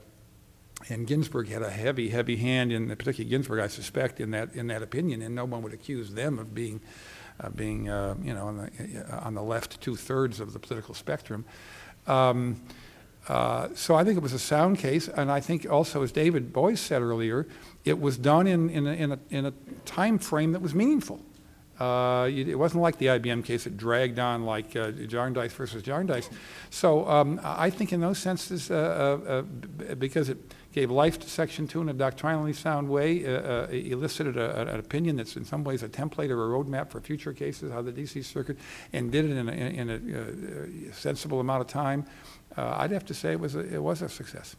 And Ginsburg had a heavy, heavy hand in, particularly Ginsburg, I suspect, in that in that opinion, and no one would accuse them of being, uh, being, uh, you know, on the uh, on the left two thirds of the political spectrum. Um, uh, so I think it was a sound case, and I think also, as David Boies said earlier, it was done in in a, in a, in a time frame that was meaningful. Uh, it wasn't like the I B M case that dragged on like uh, Jarndyce versus Jarndyce. So um, I think in those senses, uh, uh, uh, because it gave life to Section two in a doctrinally sound way, uh, uh, elicited a, an opinion that's in some ways a template or a roadmap for future cases, how the D C Circuit, and did it in a, in a uh, sensible amount of time, uh, I'd have to say it was a, it was a success.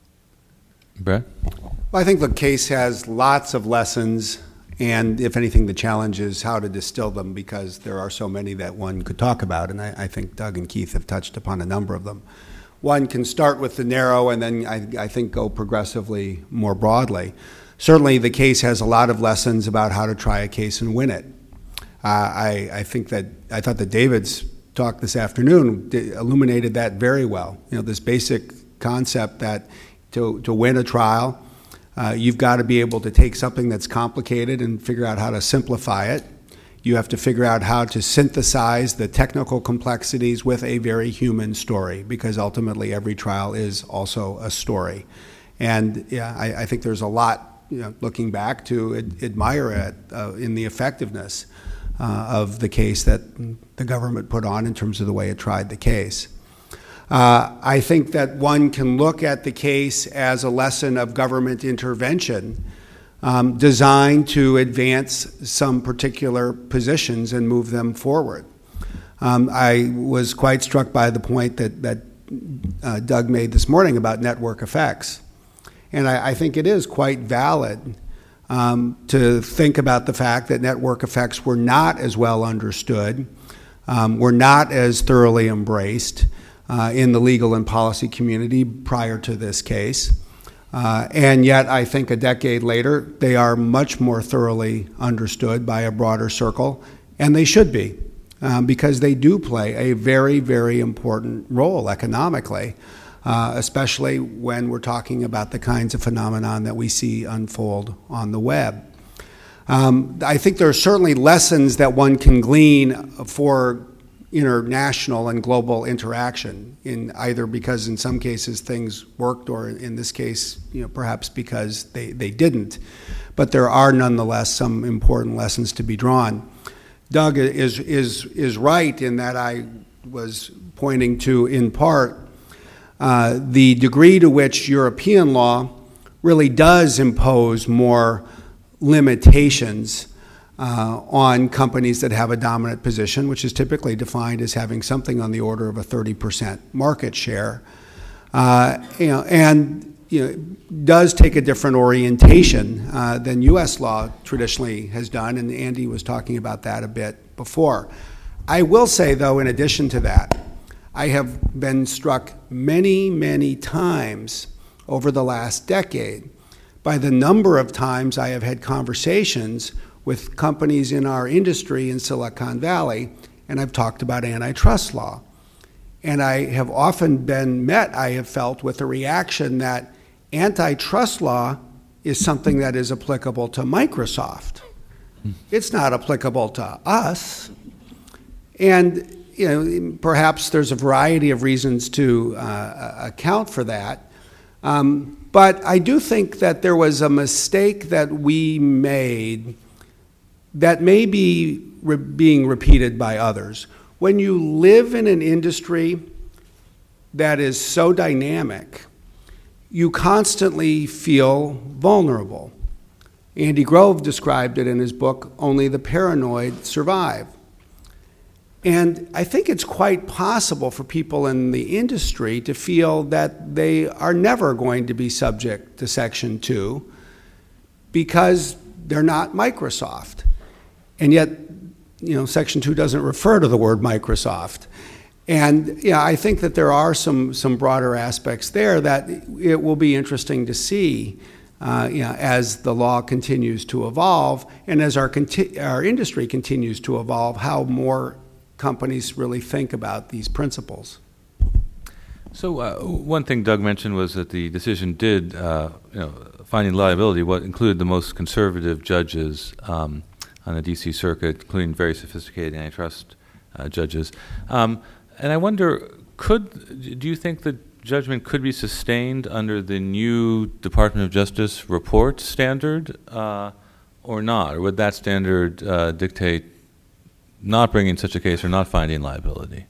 Brad? Well, I think the case has lots of lessons, and if anything, the challenge is how to distill them, because there are so many that one could talk about, and I, I think Doug and Keith have touched upon a number of them. one can start with the narrow and then I, I think go progressively more broadly. Certainly the case has a lot of lessons about how to try a case and win it. Uh, I, I think that, I thought that David's talk this afternoon illuminated that very well. You know, this basic concept that to, to win a trial, uh, you've got to be able to take something that's complicated and figure out how to simplify it. You have to figure out how to synthesize the technical complexities with a very human story, because ultimately every trial is also a story. And yeah, I, I think there's a lot, you know, looking back to ad- admire it uh, in the effectiveness uh, of the case that the government put on in terms of the way it tried the case. Uh, I think that one can look at the case as a lesson of government intervention um, designed to advance some particular positions and move them forward. Um, I was quite struck by the point that, that uh, Doug made this morning about network effects. And I, I think it is quite valid um, to think about the fact that network effects were not as well understood, um, were not as thoroughly embraced uh, in the legal and policy community prior to this case. Uh, and yet, I think a decade later, they are much more thoroughly understood by a broader circle, and they should be, um, because they do play a very, very important role economically, uh, especially when we're talking about the kinds of phenomenon that we see unfold on the web. Um, I think there are certainly lessons that one can glean for international and global interaction, in either because in some cases things worked, or in this case, you know, perhaps because they, they didn't. But there are nonetheless some important lessons to be drawn. Doug is is is right in that I was pointing to, in part, uh, the degree to which European law really does impose more limitations Uh, on companies that have a dominant position, which is typically defined as having something on the order of a thirty percent market share, uh, you know, and you know, does take a different orientation uh, than U S law traditionally has done, and Andy was talking about that a bit before. I will say, though, in addition to that, I have been struck many, many times over the last decade by the number of times I have had conversations with companies in our industry in Silicon Valley, and I've talked about antitrust law. And I have often been met, I have felt, with a reaction that antitrust law is something that is applicable to Microsoft. It's not applicable to us. And you know, perhaps there's a variety of reasons to uh, account for that. Um, but I do think that there was a mistake that we made that may be re- being repeated by others. When you live in an industry that is so dynamic, you constantly feel vulnerable. Andy Grove described it in his book, Only the Paranoid Survive. And I think it's quite possible for people in the industry to feel that they are never going to be subject to Section two because they're not Microsoft. And yet, you know, Section two doesn't refer to the word Microsoft. And yeah, I think that there are some, some broader aspects there that it will be interesting to see uh, you know, as the law continues to evolve and as our, conti- our industry continues to evolve, how more companies really think about these principles. So uh, one thing Doug mentioned was that the decision did, uh, you know, finding liability, what included the most conservative judges um, on the D C Circuit, including very sophisticated antitrust uh, judges. Um, and I wonder, could do you think the judgment could be sustained under the new Department of Justice report standard uh, or not? Or would that standard uh, dictate not bringing such a case or not finding liability?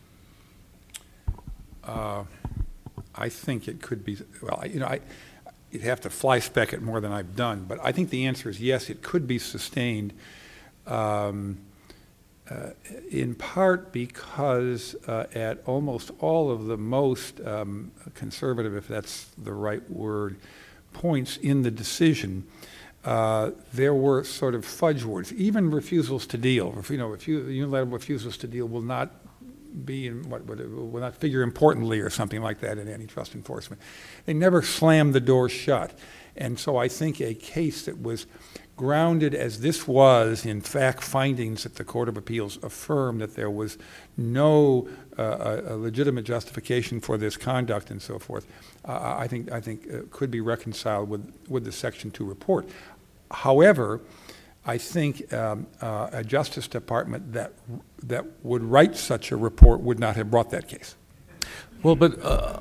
Uh, I think it could be, well, you know, I, you'd have to fly spec it more than I've done, but I think the answer is yes, it could be sustained, um, uh, in part because uh, at almost all of the most um, conservative, if that's the right word, points in the decision, uh, there were sort of fudge words, even refusals to deal. You know, refu- unilateral refusals to deal will not be in what would, would not figure importantly or something like that in antitrust enforcement. They never slammed the door shut. And so I think a case that was grounded as this was in fact findings that the Court of Appeals affirmed that there was no uh, a legitimate justification for this conduct and so forth, uh, I think I think uh, could be reconciled with, with the Section two report. However, I think um, uh, a Justice Department that that would write such a report would not have brought that case. Well, but uh,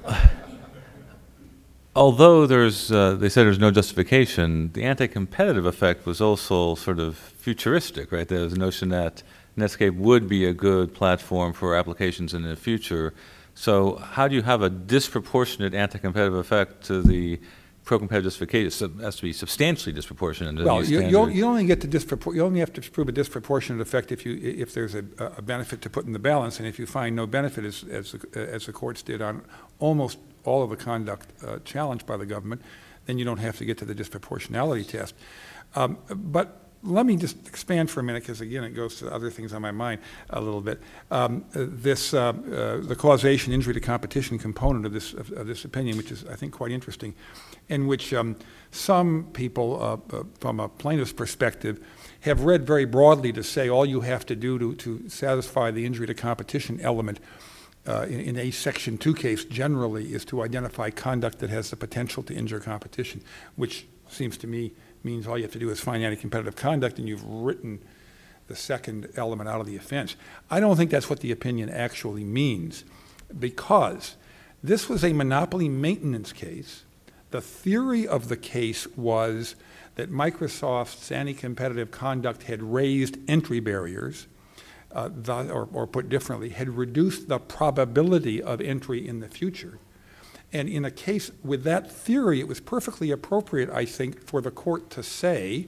although there's, uh, they said there's no justification, the anti-competitive effect was also sort of futuristic, right? There was a notion that Netscape would be a good platform for applications in the future. So how do you have a disproportionate anti-competitive effect to the pro-competitive justification? It has to be substantially disproportionate. To well, the you, you, you only get to dispropor- you only have to prove a disproportionate effect if you if there's a, a benefit to put in the balance, and if you find no benefit, as as the, as the courts did on almost all of the conduct uh, challenged by the government, then you don't have to get to the disproportionality test. Um, but let me just expand for a minute, because again, it goes to other things on my mind a little bit. Um, this uh, uh, the causation, injury to competition component of this of, of this opinion, which is I think quite interesting, in which um, some people, uh, uh, from a plaintiff's perspective, have read very broadly to say all you have to do to, to satisfy the injury to competition element uh, in, in a Section two case generally is to identify conduct that has the potential to injure competition, which seems to me means all you have to do is find anti-competitive conduct and you've written the second element out of the offense. I don't think that's what the opinion actually means, because this was a monopoly maintenance case. The theory of the case was that Microsoft's anti-competitive conduct had raised entry barriers, uh, the, or, or put differently, had reduced the probability of entry in the future. And in a case with that theory, it was perfectly appropriate, I think, for the court to say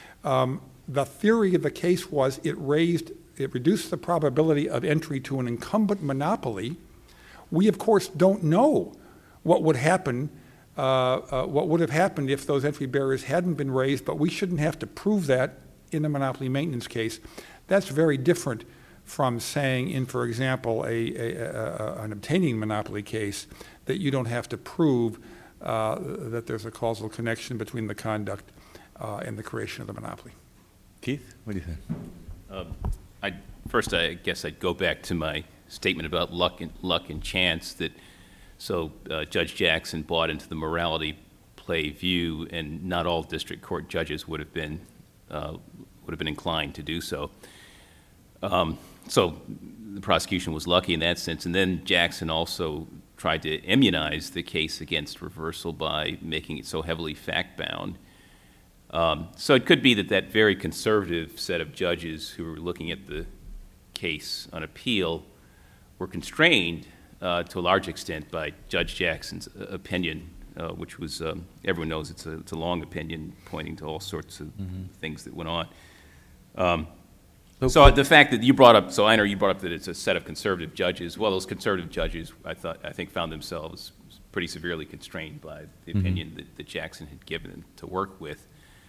um, the theory of the case was it raised, it reduced the probability of entry to an incumbent monopoly. We, of course, don't know what would happen, uh, uh, what would have happened if those entry barriers hadn't been raised, but we shouldn't have to prove that in a monopoly maintenance case. That's very different from saying in, for example, a, a, a, an obtaining monopoly case, that you don't have to prove uh, that there's a causal connection between the conduct uh, and the creation of the monopoly. Keith, what do you think? Uh, I, first, I guess I'd go back to my statement about luck and, luck and chance. That so uh, Judge Jackson bought into the morality play view, and not all district court judges would have been uh, would have been inclined to do so. Um, so the prosecution was lucky in that sense, and then Jackson also tried to immunize the case against reversal by making it so heavily fact-bound. Um, so it could be that that very conservative set of judges who were looking at the case on appeal were constrained uh, to a large extent by Judge Jackson's opinion, uh, which was, um, everyone knows it's a, it's a long opinion pointing to all sorts of mm-hmm. things that went on. Um, So the fact that you brought up, so Einar, you brought up that it's a set of conservative judges. Well, those conservative judges, I thought, I think, found themselves pretty severely constrained by the Mm-hmm. opinion that, that Jackson had given them to work with.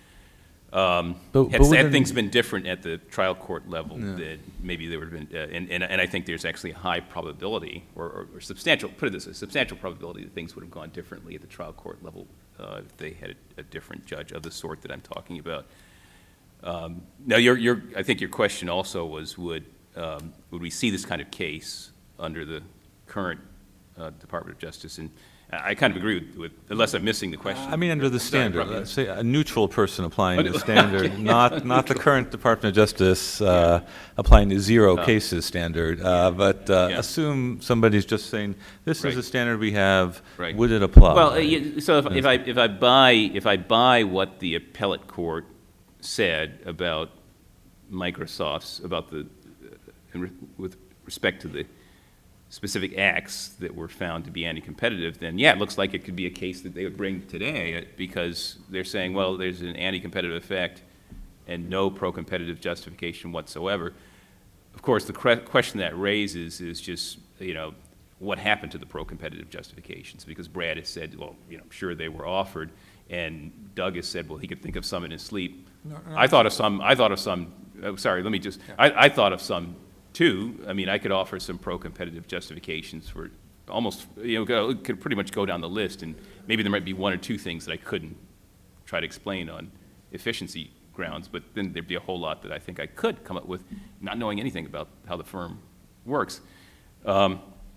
Um, But- had, but had wouldn't- things been different at the trial court level, Yeah. that maybe there would have been, uh, and, and, and I think there's actually a high probability, or, or, or substantial, put it this way, substantial probability that things would have gone differently at the trial court level uh, if they had a, a different judge of the sort that I'm talking about. Um, now, your, your, I think your question also was, would um, would we see this kind of case under the current uh, Department of Justice? And I kind of agree with, with unless I'm missing the question. I mean, under the Sorry, standard, probably- let's say a neutral person applying Oh, the standard, not not the current Department of Justice uh, applying the zero Uh, cases standard, uh, but uh, Yeah. assume somebody's just saying, this Right. is the standard we have, Right. would it apply? Well, uh, yeah, so if, if I if I buy if I buy what the appellate court said about Microsoft's, about the uh, in re- with respect to the specific acts that were found to be anti-competitive, then yeah, it looks like it could be a case that they would bring today, uh, because they're saying, well, there's an anti-competitive effect and no pro-competitive justification whatsoever. Of course, the cre- question that raises is just, you know, what happened to the pro-competitive justifications? Because Brad has said, well, you know, sure they were offered, and Doug has said, well, he could think of some in his sleep. No, no, I thought of some. I thought of some. Oh, sorry, let me just. I, I thought of some two, I mean, I could offer some pro-competitive justifications for almost, you know, go, could pretty much go down the list, and maybe there might be one or two things that I couldn't try to explain on efficiency grounds, but then there'd be a whole lot that I think I could come up with, not knowing anything about how the firm works. Um,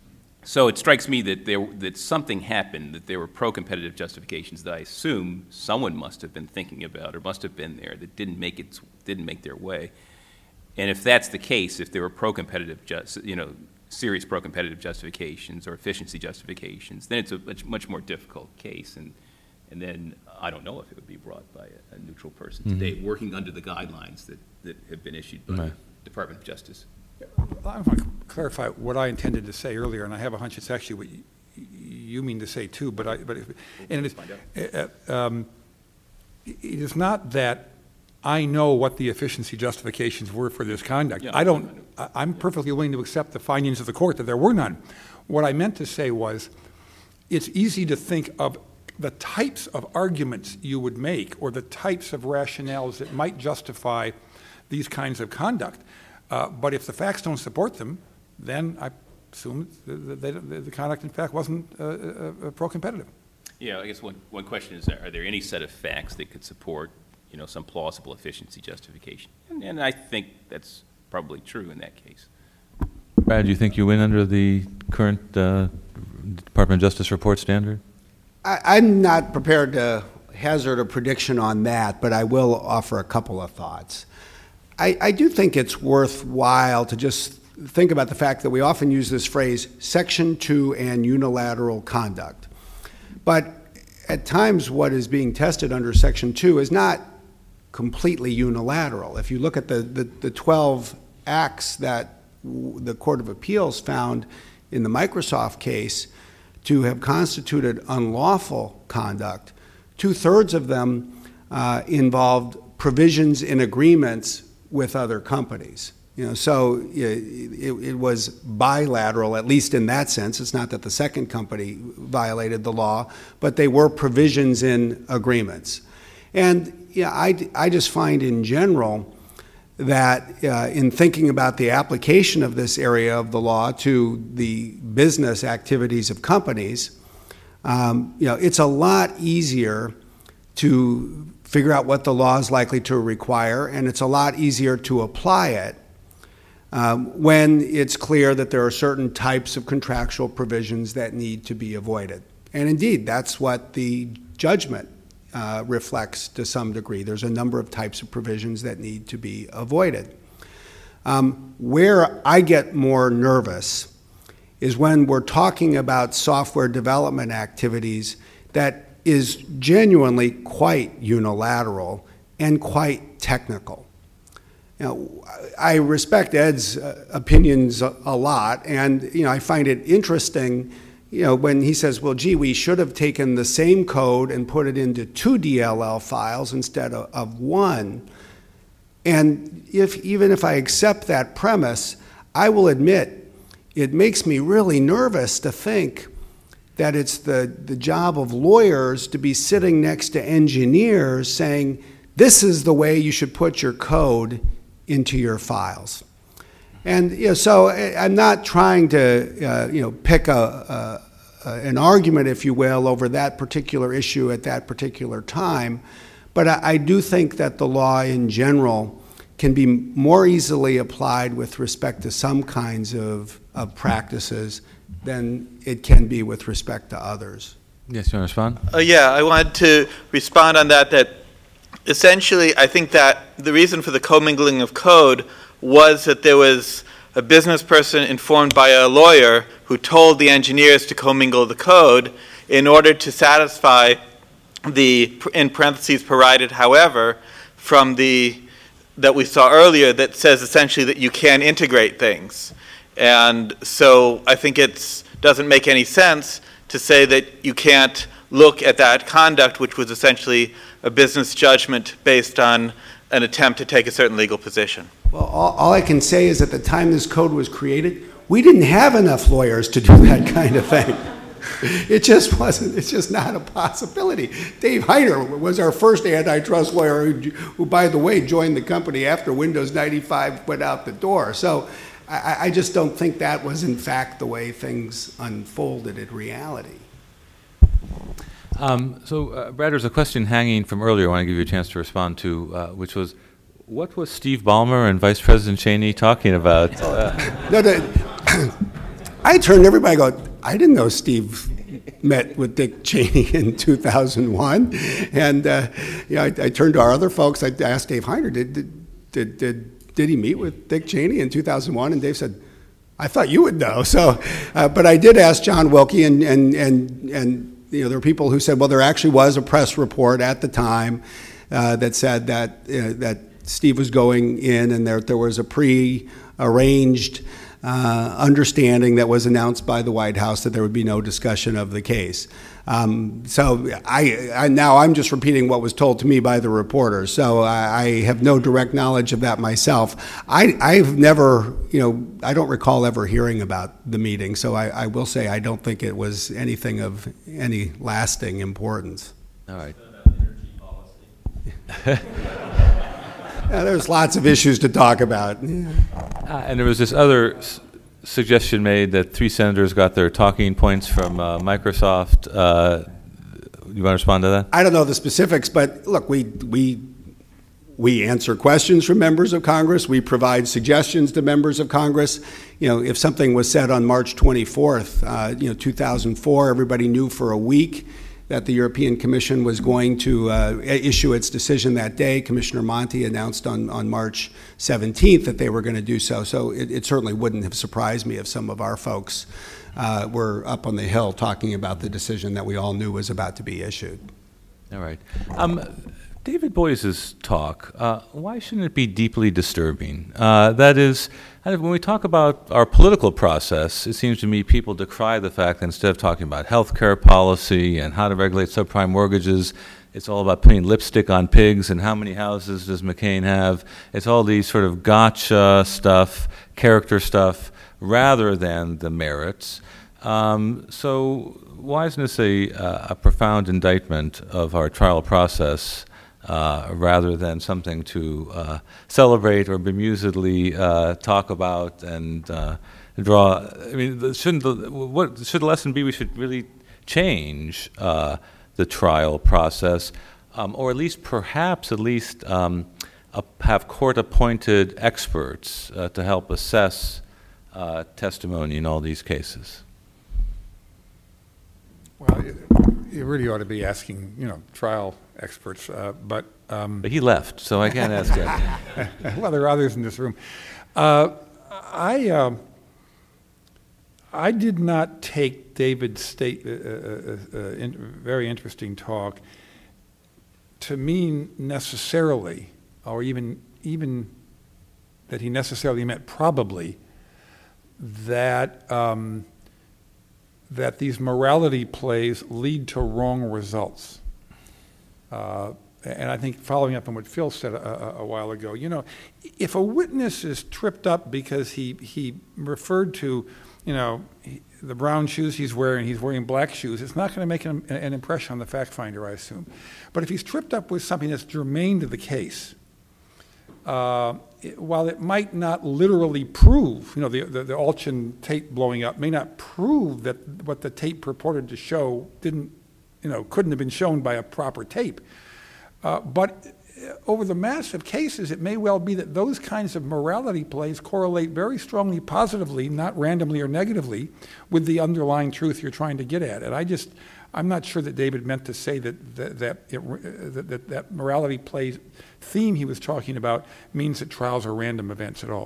so it strikes me that there that something happened, that there were pro-competitive justifications that I assume someone must have been thinking about or must have been there that didn't make it didn't make their way. And if that's the case, if there were pro-competitive, just, you know, serious pro-competitive justifications or efficiency justifications, then it's a much, much more difficult case. And and then I don't know if it would be brought by a, a neutral person mm-hmm. today, working under the guidelines that, that have been issued by right. the Department of Justice. I want to clarify what I intended to say earlier, and I have a hunch it's actually what you, you mean to say too. But I, but if, and it is, uh, um, it is not that I know what the efficiency justifications were for this conduct. Yeah, I don't. I, I'm perfectly willing to accept the findings of the court that there were none. What I meant to say was, it's easy to think of the types of arguments you would make or the types of rationales that might justify these kinds of conduct. Uh, but if the facts don't support them, then I assume that the, the, the conduct, in fact, wasn't uh, uh, pro-competitive. Yeah, I guess one, one question is, are there any set of facts that could support, you know, some plausible efficiency justification? And, and I think that's probably true in that case. Brad, do you think you win under the current uh, Department of Justice report standard? I, I'm not prepared to hazard a prediction on that, but I will offer a couple of thoughts. I, I do think it's worthwhile to just think about the fact that we often use this phrase, Section two and unilateral conduct. But at times what is being tested under Section two is not completely unilateral. If you look at the, the, the twelve acts that w- the Court of Appeals found in the Microsoft case to have constituted unlawful conduct, two-thirds of them uh, involved provisions in agreements with other companies. You know, so it, it was bilateral, at least in that sense. It's not that the second company violated the law, but they were provisions in agreements. And yeah, I, I just find in general that uh, in thinking about the application of this area of the law to the business activities of companies, um, you know, it's a lot easier to figure out what the law is likely to require, and it's a lot easier to apply it um, when it's clear that there are certain types of contractual provisions that need to be avoided. And indeed, that's what the judgment uh, reflects to some degree. There's a number of types of provisions that need to be avoided. Um, where I get more nervous is when we're talking about software development activities that is genuinely quite unilateral and quite technical. You know, I respect Ed's uh, opinions a, a lot, and you know, I find it interesting, you know, when he says, well, gee, we should have taken the same code and put it into two D L L files instead of, of one. And if even if I accept that premise, I will admit it makes me really nervous to think that it's the, the job of lawyers to be sitting next to engineers saying, this is the way you should put your code into your files. And you know, so I'm not trying to uh, you know, pick a, a, an argument, if you will, over that particular issue at that particular time, but I, I do think that the law in general can be more easily applied with respect to some kinds of, of practices than it can be with respect to others. Yes, you want to respond? Uh, yeah, I wanted to respond on that, that essentially I think that the reason for the commingling of code was that there was a business person informed by a lawyer who told the engineers to commingle the code in order to satisfy the, in parentheses, provided, however, from the, that we saw earlier that says essentially that you can integrate things. And so I think it doesn't make any sense to say that you can't look at that conduct, which was essentially a business judgment based on an attempt to take a certain legal position. Well, all, all I can say is at the time this code was created, we didn't have enough lawyers to do that kind of thing. It just wasn't, it's just not a possibility. Dave Heiner was our first antitrust lawyer who, who, by the way, joined the company after Windows ninety-five went out the door. So I, I just don't think that was, in fact, the way things unfolded in reality. Um, so, uh, Brad, there's a question hanging from earlier I want to give you a chance to respond to, uh, which was, what was Steve Ballmer and Vice President Cheney talking about? Uh, no, the, I turned to everybody and go, I didn't know Steve met with Dick Cheney in two thousand one. And uh, you know, I, I turned to our other folks. I asked Dave Heiner, did, did, did, did, did he meet with Dick Cheney in two thousand one? And Dave said, I thought you would know. So, uh, but I did ask John Wilkie, and, and, and, and you know, there were people who said, well, there actually was a press report at the time uh, that said that, uh, that Steve was going in, and there, there was a pre-arranged uh, understanding that was announced by the White House that there would be no discussion of the case. Um, so I, I now I'm just repeating what was told to me by the reporters. So I, I have no direct knowledge of that myself. I, I've never, you know, I don't recall ever hearing about the meeting. So I, I will say I don't think it was anything of any lasting importance. All right. Yeah, there's lots of issues to talk about. Yeah. Uh, and there was this other s- suggestion made that three senators got their talking points from uh, Microsoft. Uh, you want to respond to that? I don't know the specifics, but look, we we we answer questions from members of Congress. We provide suggestions to members of Congress. You know, if something was said on March twenty-fourth, uh, you know, two thousand four, everybody knew for a week that the European Commission was going to uh, issue its decision that day. Commissioner Monti announced on, on March seventeenth that they were going to do so. So it, it certainly wouldn't have surprised me if some of our folks uh, were up on the Hill talking about the decision that we all knew was about to be issued. All right. Um, David Boies' talk, uh, why shouldn't it be deeply disturbing? Uh, that is, when we talk about our political process, it seems to me people decry the fact that instead of talking about health care policy and how to regulate subprime mortgages, it's all about putting lipstick on pigs and how many houses does McCain have. It's all these sort of gotcha stuff, character stuff, rather than the merits. Um, so why isn't this a, uh, a profound indictment of our trial process uh, rather than something to uh, celebrate or bemusedly uh, talk about and uh, draw? I mean, shouldn't the, what should the lesson be? We should really change uh, the trial process, um, or at least perhaps at least um, uh, have court-appointed experts uh, to help assess uh, testimony in all these cases. Well, you, you really ought to be asking, you know, trial experts, uh, but... Um, but he left, so I can't ask him. Well, there are others in this room. Uh, I, uh, I did not take David's state, uh, uh, uh, in, very interesting talk to mean necessarily, or even, even that he necessarily meant probably, that... Um, that these morality plays lead to wrong results. Uh, and I think following up on what Phil said a, a, a while ago, you know, if a witness is tripped up because he, he referred to, you know, he, the brown shoes he's wearing, he's wearing black shoes, it's not going to make an, an impression on the fact finder, I assume. But if he's tripped up with something that's germane to the case, uh, it, while it might not literally prove, you know, the, the, the Alchin tape blowing up may not prove that what the tape purported to show didn't, you know, couldn't have been shown by a proper tape. Uh, but over the mass of cases, it may well be that those kinds of morality plays correlate very strongly positively, not randomly or negatively, with the underlying truth you're trying to get at. And I just, I'm not sure that David meant to say that that that, it, that, that, that morality plays theme he was talking about means that trials are random events at all.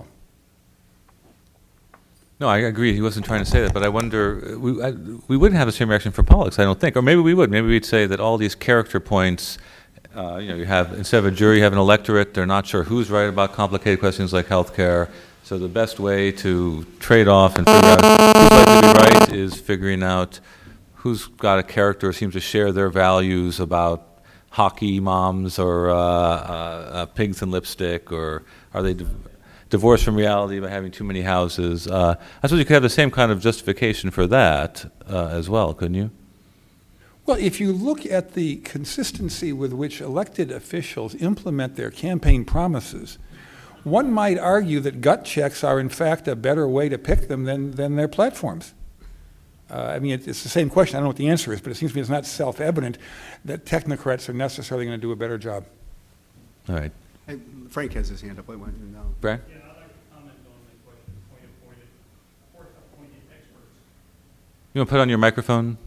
No, I agree. He wasn't trying to say that, but I wonder, we, I, we wouldn't have the same reaction for politics, I don't think. Or maybe we would. Maybe we'd say that all these character points, uh, you know, you have, instead of a jury, you have an electorate. They're not sure who's right about complicated questions like health care. So the best way to trade off and figure out who's likely to be right is figuring out who's got a character, seems to share their values about hockey moms or uh, uh, uh, pigs and lipstick, or are they div- divorced from reality by having too many houses? Uh, I suppose you could have the same kind of justification for that uh, as well, couldn't you? Well, if you look at the consistency with which elected officials implement their campaign promises, one might argue that gut checks are in fact a better way to pick them than, than their platforms. Uh, I mean, it, it's the same question. I don't know what the answer is, but it seems to me it's not self-evident that technocrats are necessarily going to do a better job. All right. Hey, Frank has his hand up. Wait, wait, no. Brian? Yeah, I'd like to comment on the question of point-appointed, court-appointed experts. You want to put on your microphone?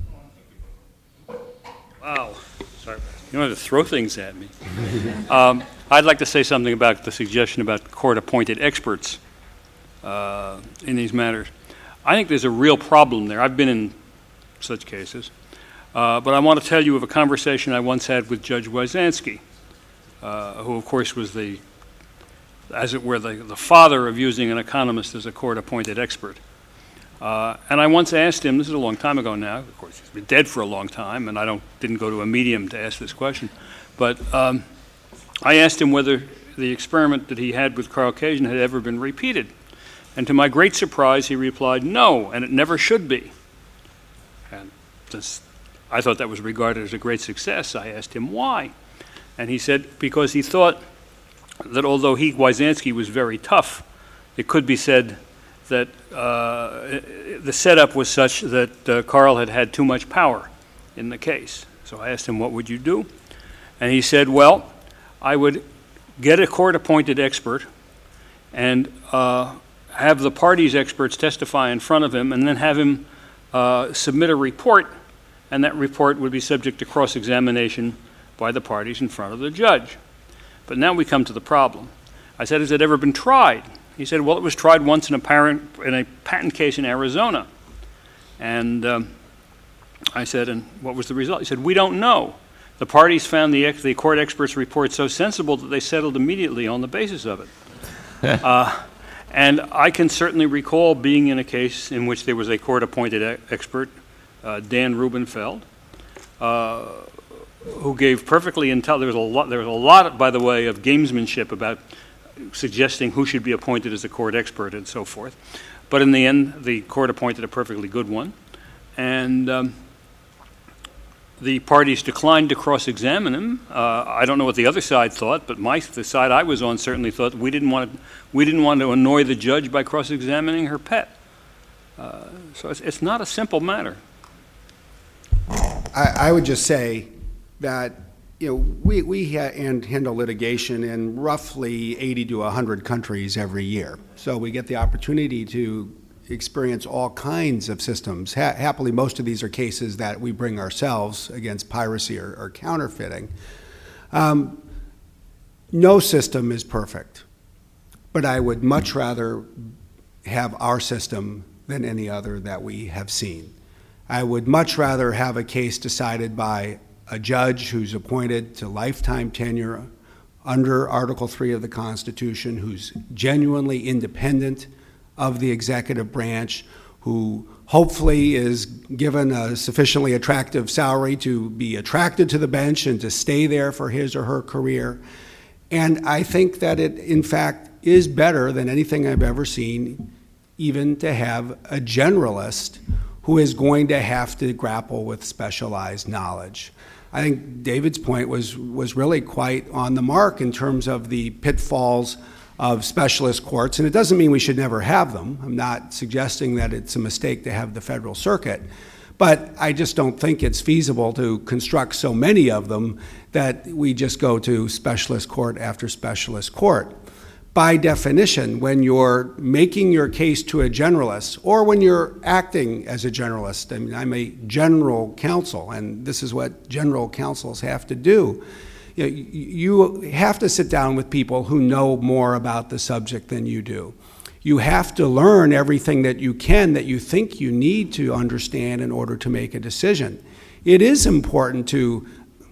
Wow. Sorry. You don't have to throw things at me. um, I'd like to say something about the suggestion about court-appointed experts uh, in these matters. I think there's a real problem there. I've been in such cases. Uh, but I want to tell you of a conversation I once had with Judge Wyzanski, uh, who, of course, was the, as it were, the, the father of using an economist as a court-appointed expert. Uh, and I once asked him, this is a long time ago now, of course, he's been dead for a long time, and I don't, didn't go to a medium to ask this question, but um, I asked him whether the experiment that he had with Carl Kajan had ever been repeated. And to my great surprise, he replied, no, and it never should be. And this, I thought that was regarded as a great success. I asked him why. And he said, because he thought that although he, Wyzanski, was very tough, it could be said that uh, the setup was such that uh, Carl had had too much power in the case. So I asked him, what would you do? And he said, well, I would get a court-appointed expert and uh, have the parties' experts testify in front of him and then have him uh, submit a report, and that report would be subject to cross-examination by the parties in front of the judge. But now we come to the problem. I said, has it ever been tried? He said, well, it was tried once in a, parent, in a patent case in Arizona. And um, I said, and what was the result? He said, we don't know. The parties found the, the court expert's report so sensible that they settled immediately on the basis of it. uh, and I can certainly recall being in a case in which there was a court-appointed e- expert, uh, Dan Rubenfeld, uh, who gave perfectly intelligent, there was a lot, there was a lot, by the way, of gamesmanship about suggesting who should be appointed as a court expert and so forth. But in the end, the court appointed a perfectly good one. And um, the parties declined to cross-examine him. Uh, I don't know what the other side thought, but my, the side I was on certainly thought we didn't want to, we didn't want to annoy the judge by cross-examining her pet. Uh, so it's, it's not a simple matter. I, I would just say that you know, we, we ha- and handle litigation in roughly eighty to one hundred countries every year. So we get the opportunity to experience all kinds of systems. Ha- happily, most of these are cases that we bring ourselves against piracy or, or counterfeiting. Um, no system is perfect, but I would much rather have our system than any other that we have seen. I would much rather have a case decided by a judge who's appointed to lifetime tenure under Article three of the Constitution, who's genuinely independent of the executive branch, who hopefully is given a sufficiently attractive salary to be attracted to the bench and to stay there for his or her career. And I think that it, in fact, is better than anything I've ever seen, even to have a generalist who is going to have to grapple with specialized knowledge. I think David's point was, was really quite on the mark in terms of the pitfalls of specialist courts, and it doesn't mean we should never have them. I'm not suggesting that it's a mistake to have the Federal Circuit, but I just don't think it's feasible to construct so many of them that we just go to specialist court after specialist court. By definition, when you're making your case to a generalist, or when you're acting as a generalist, I mean, I'm a general counsel, and this is what general counsels have to do. You know, you have to sit down with people who know more about the subject than you do. You have to learn everything that you can that you think you need to understand in order to make a decision. It is important to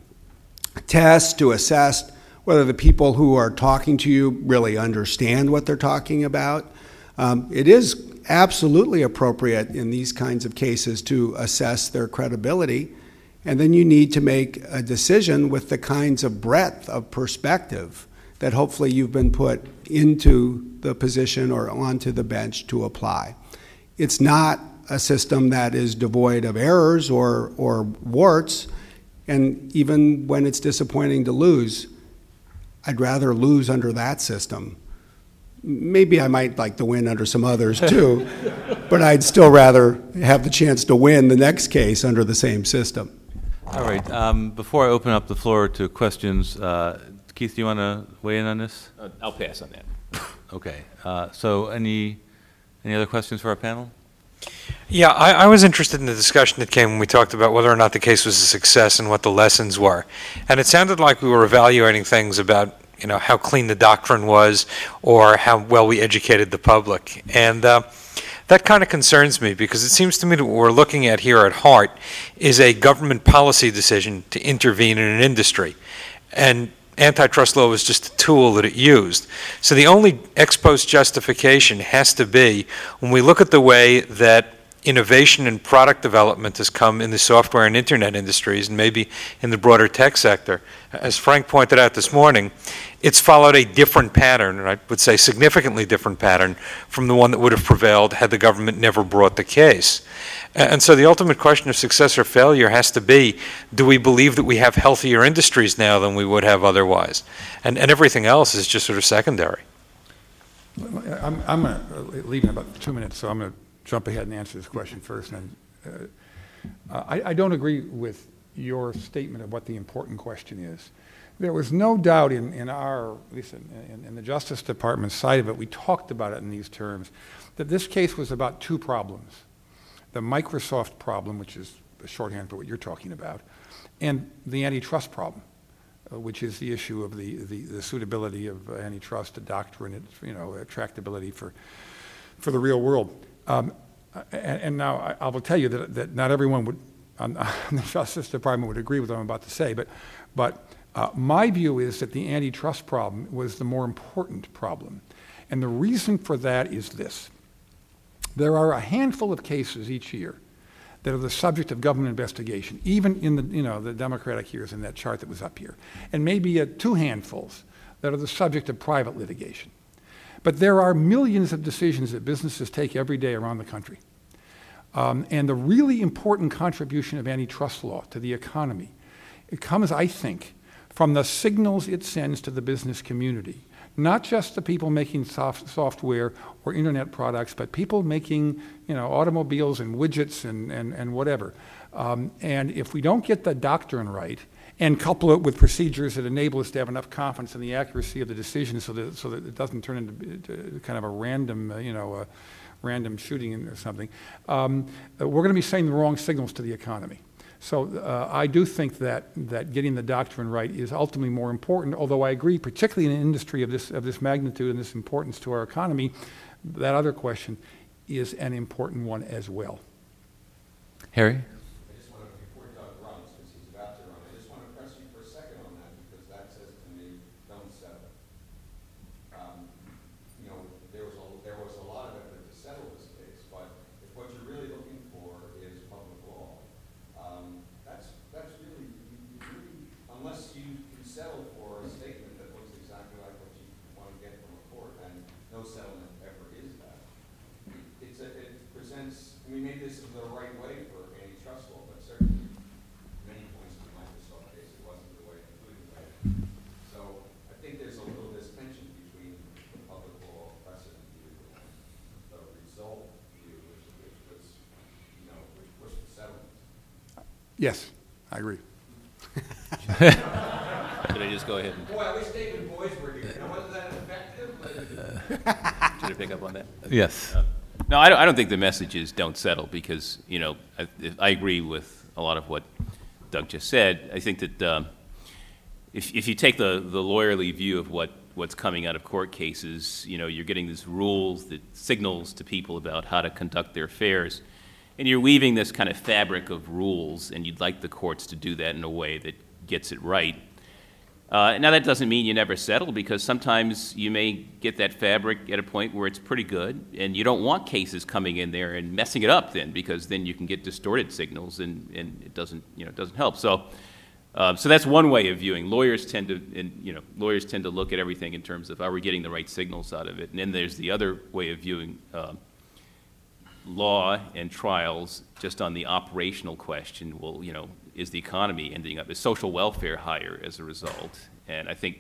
test, to assess whether the people who are talking to you really understand what they're talking about. Um, it is absolutely appropriate in these kinds of cases to assess their credibility, and then you need to make a decision with the kinds of breadth of perspective that hopefully you've been put into the position or onto the bench to apply. It's not a system that is devoid of errors or, or warts, and even when it's disappointing to lose, I'd rather lose under that system Maybe I might like to win under some others too, but I'd still rather have the chance to win the next case under the same system. All right. Um, before I open up the floor to questions, uh, Keith, do you want to weigh in on this? Uh, I'll pass on that. Okay. Uh, so any any other questions for our panel? Yeah, I, I was interested in the discussion that came when we talked about whether or not the case was a success and what the lessons were. And it sounded like we were evaluating things about, you know, how clean the doctrine was or how well we educated the public. And uh, that kind of concerns me because it seems to me that what we're looking at here at heart is a government policy decision to intervene in an industry. And antitrust law was just a tool that it used. So the only ex post justification has to be when we look at the way that innovation and product development has come in the software and internet industries and maybe in the broader tech sector. As Frank pointed out this morning, it's followed a different pattern, and I would say significantly different pattern from the one that would have prevailed had the government never brought the case. And so the ultimate question of success or failure has to be, do we believe that we have healthier industries now than we would have otherwise? And, and everything else is just sort of secondary. I'm, I'm going to leave in about two minutes, so I'm going to jump ahead and answer this question first. And uh, I, I don't agree with your statement of what the important question is. There was no doubt in, in our, at least in, in, in the Justice Department's side of it, we talked about it in these terms, that this case was about two problems. The Microsoft problem, which is a shorthand for what you're talking about, and the antitrust problem, uh, which is the issue of the, the, the suitability of uh, antitrust, the doctrine, its, you know, attractability for, for the real world. Um, and, and now I, I will tell you that, that not everyone would, on, on the Justice Department would agree with what I'm about to say, but, but uh, my view is that the antitrust problem was the more important problem. And the reason for that is this. There are a handful of cases each year that are the subject of government investigation, even in the, you know, the Democratic years in that chart that was up here, and maybe uh, two handfuls that are the subject of private litigation. But there are millions of decisions that businesses take every day around the country. Um, and the really important contribution of antitrust law to the economy, it comes, I think, from the signals it sends to the business community. Not just the people making soft, software or internet products, but people making, you know, automobiles and widgets and, and, and whatever. Um, and if we don't get the doctrine right and couple it with procedures that enable us to have enough confidence in the accuracy of the decision so that, so that it doesn't turn into kind of a random, uh, you know, uh, random shooting or something, um, we're going to be sending the wrong signals to the economy. So uh, I do think that, that getting the doctrine right is ultimately more important, although I agree, particularly in an industry of this, of this magnitude and this importance to our economy, that other question is an important one as well. Harry? I just want to, before Doug runs, because he's about to run, I just want to press you for a second on that, because that says to me, don't settle. Um, you know, there was, a, there was a lot of effort to settle this case, but if what you're really looking for is public law, um, that's, that's really, you really, unless you can settle for a statement that looks exactly like what you want to get from a court, and no settlement ever is that. It's a, it presents, I mean, maybe this is the right way for antitrust law, but certainly many points in the Microsoft case, it wasn't the way, including the way. So I think there's a little this tension between the public law precedent view and the result view, which, which was, you know, which pushed the settlement. Yes, I agree. Should I just go ahead and Boy, I wish David Boies were here. You know, wasn't that effective? should I pick up on that? Yes. Uh, no, I don't, I don't think the message is don't settle because, you know, I, I agree with a lot of what Doug just said. I think that um, if, if you take the, the lawyerly view of what, what's coming out of court cases, you know, you're getting these rules that signals to people about how to conduct their affairs, and you're weaving this kind of fabric of rules, and you'd like the courts to do that in a way that gets it right. Uh, now, that doesn't mean you never settle, because sometimes you may get that fabric at a point where it's pretty good, and you don't want cases coming in there and messing it up then, because then you can get distorted signals, and, and it doesn't, you know, it doesn't help. So, uh, so that's one way of viewing. Lawyers tend to, and, you know, lawyers tend to look at everything in terms of are we getting the right signals out of it, and then there's the other way of viewing uh, law and trials just on the operational question. Well, you know, is the economy ending up, is social welfare higher as a result? And I think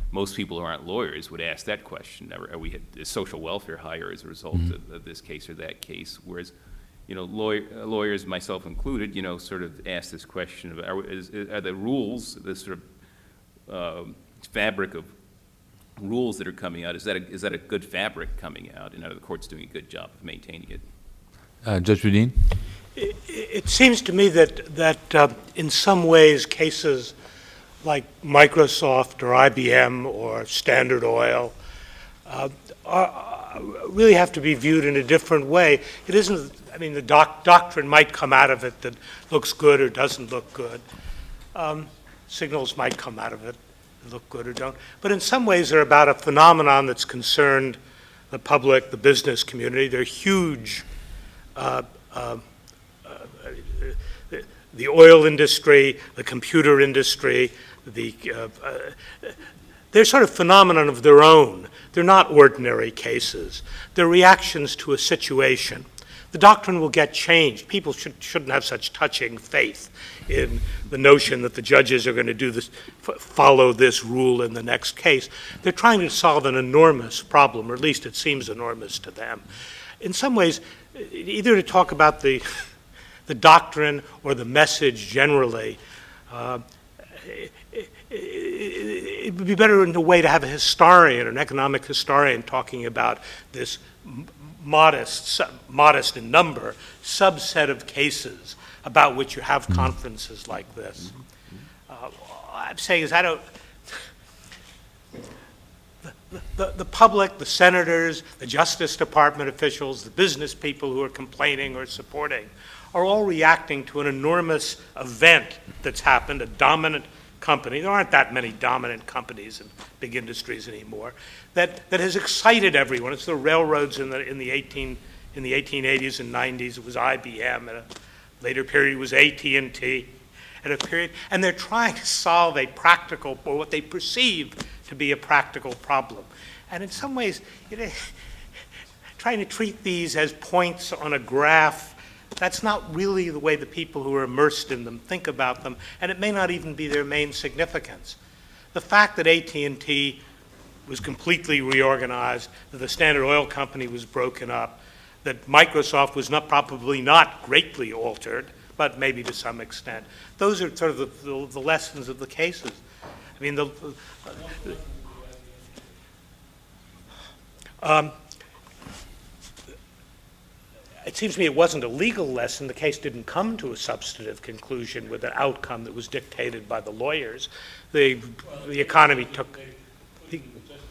most people who aren't lawyers would ask that question. Are, are we is social welfare higher as a result Mm-hmm. of, of this case or that case? Whereas, you know, lawyer, lawyers, myself included, you know, sort of ask this question of are, is, are the rules, this sort of uh, fabric of rules that are coming out, is that a, is that a good fabric coming out, and are the courts doing a good job of maintaining it? Uh, Judge Rudin? It, it seems to me that, that uh, in some ways cases like Microsoft or I B M or Standard Oil uh, are, really have to be viewed in a different way. It isn't, I mean, the doc, doctrine might come out of it that looks good or doesn't look good. Um, signals might come out of it that look good or don't. But in some ways they're about a phenomenon that's concerned the public, the business community. They're huge. Uh, uh, uh, the, the oil industry, the computer industry, the uh, uh, they're sort of phenomenon of their own. They're not ordinary cases. They're reactions to a situation. The doctrine will get changed. People should, shouldn't have such touching faith in the notion that the judges are going to do this, f- follow this rule in the next case. They're trying to solve an enormous problem, or at least it seems enormous to them. In some ways, either to talk about the, the doctrine or the message generally, uh, it, it, it would be better in a way to have a historian, an economic historian, talking about this modest, modest in number, subset of cases about which you have conferences like this. Uh, all I'm saying is I don't, the, the, the public, the senators, the Justice Department officials, the business people who are complaining or supporting are all reacting to an enormous event that's happened, a dominant company. There aren't that many dominant companies in big industries anymore. That that has excited everyone. It's the railroads in the in the eighteen in the eighteen eighties and nineties. It was I B M. At a later period, it was A T and T. At a period, and they're trying to solve a practical, or what they perceive to be a practical problem. And in some ways, you know, trying to treat these as points on a graph, that's not really the way the people who are immersed in them think about them, and it may not even be their main significance. The fact that A T and T was completely reorganized, that the Standard Oil Company was broken up, that Microsoft was not probably not greatly altered, but maybe to some extent. Those are sort of the, the, the lessons of the cases. I mean, the, um, it seems to me it wasn't a legal lesson. The case didn't come to a substantive conclusion with an outcome that was dictated by the lawyers. The, the economy took... The,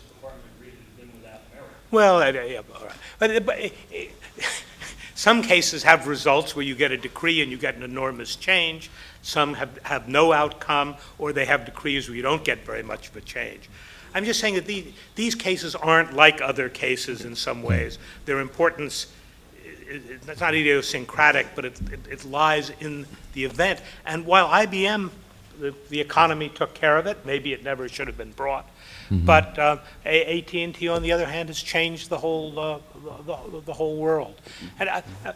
Well, uh, yeah, all right. But, but uh, some cases have results where you get a decree and you get an enormous change. Some have, have no outcome, or they have decrees where you don't get very much of a change. I'm just saying that the, these cases aren't like other cases in some ways. Their importance, it's not idiosyncratic, but it, it, it lies in the event. And while I B M, the, the economy took care of it, maybe it never should have been brought. Mm-hmm. But uh, A T and T, on the other hand, has changed the whole uh, the, the, the whole world, and I, I,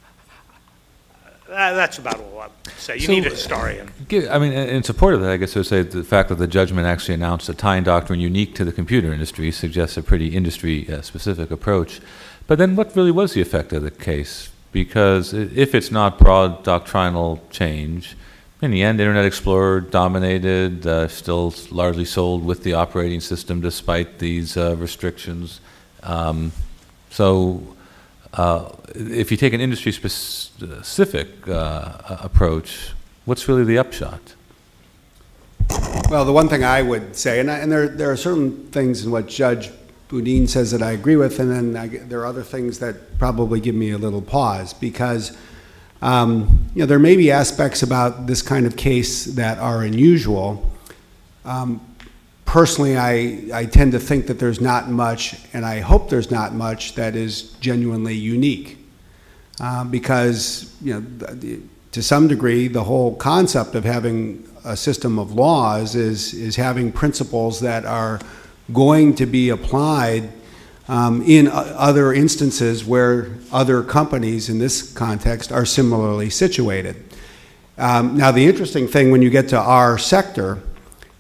uh, that's about all I would say. You so, need a historian. I mean, in support of that, I guess I would say the fact that the judgment actually announced a tying doctrine unique to the computer industry suggests a pretty industry-specific approach. But then, what really was the effect of the case? Because if it's not broad doctrinal change, in the end, Internet Explorer dominated, uh, still largely sold with the operating system despite these uh, restrictions. Um, so uh, if you take an industry-specific uh, approach, what's really the upshot? Well, the one thing I would say, and, I, and there, there are certain things in what Judge Boudin says that I agree with, and then I, there are other things that probably give me a little pause, because Um, you know, there may be aspects about this kind of case that are unusual. Um, personally, I, I tend to think that there's not much, and I hope there's not much, that is genuinely unique. Uh, because, you know, the, to some degree, the whole concept of having a system of laws is, is having principles that are going to be applied Um, in uh, other instances where other companies in this context are similarly situated. Um, now, the interesting thing when you get to our sector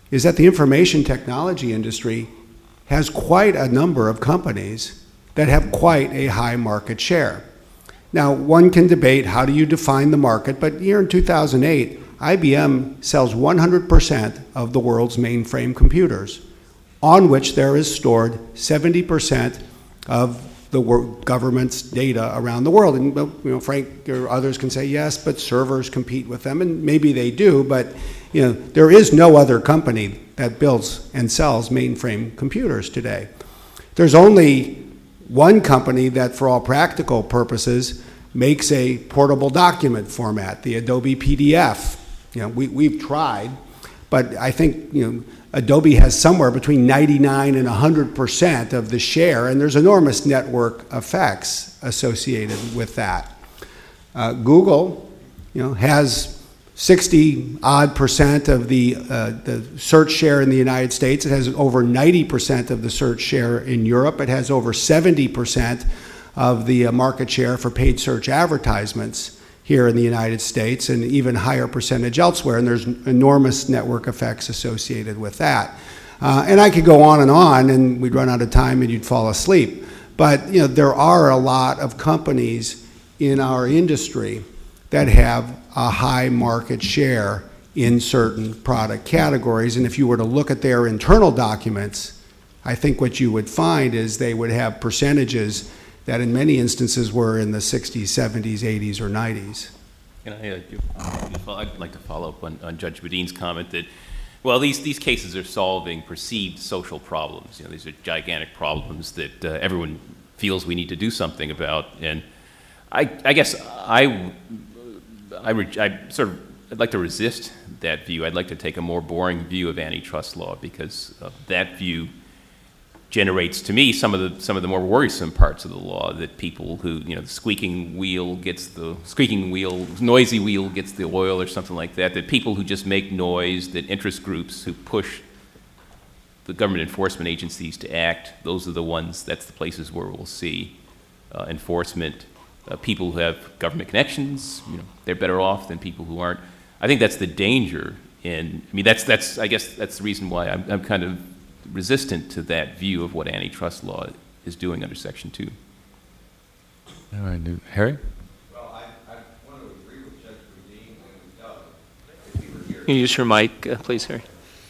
is that the information technology industry has quite a number of companies that have quite a high market share. Now, one can debate how do you define the market, but here in two thousand eight, I B M sells one hundred percent of the world's mainframe computers, on which there is stored seventy percent of the government's data around the world. And you know, Frank or others can say, yes, but servers compete with them, and maybe they do, but you know, there is no other company that builds and sells mainframe computers today. There's only one company that, for all practical purposes, makes a portable document format, the Adobe P D F. You know, we, we've tried, but I think you know, Adobe has somewhere between ninety-nine and one hundred percent of the share, and there's enormous network effects associated with that. Uh, Google, you know, has sixty odd percent of the, uh, the search share in the United States. It has over ninety percent of the search share in Europe. It has over seventy percent of the uh, market share for paid search advertisements here in the United States, and even higher percentage elsewhere, and there's enormous network effects associated with that. Uh, and I could go on and on, and we'd run out of time and you'd fall asleep. But you know, there are a lot of companies in our industry that have a high market share in certain product categories, and if you were to look at their internal documents, I think what you would find is they would have percentages that in many instances were in the sixties, seventies, eighties, or nineties. Can I, uh, give, uh, I'd like to follow up on, on Judge Boudin's comment that, well, these, these cases are solving perceived social problems. You know, these are gigantic problems that uh, everyone feels we need to do something about. And I, I guess I, I, re- I sort of, I'd like to resist that view. I'd like to take a more boring view of antitrust law, because uh, that view generates to me some of the some of the more worrisome parts of the law, that people who, you know, the squeaking wheel gets the squeaking wheel, noisy wheel gets the oil, or something like that, that people who just make noise, that interest groups who push the government enforcement agencies to act, those are the ones, that's the places where we'll see uh, enforcement. Uh, people who have government connections, you know, they're better off than people who aren't. I think that's the danger in, I mean, that's, that's I guess that's the reason why I'm, I'm kind of resistant to that view of what antitrust law is doing under Section two. All right, Harry? Well, I, I want to agree with Judge Boudin and with Doug, if he were here. Can you use your mic, uh, please, Harry?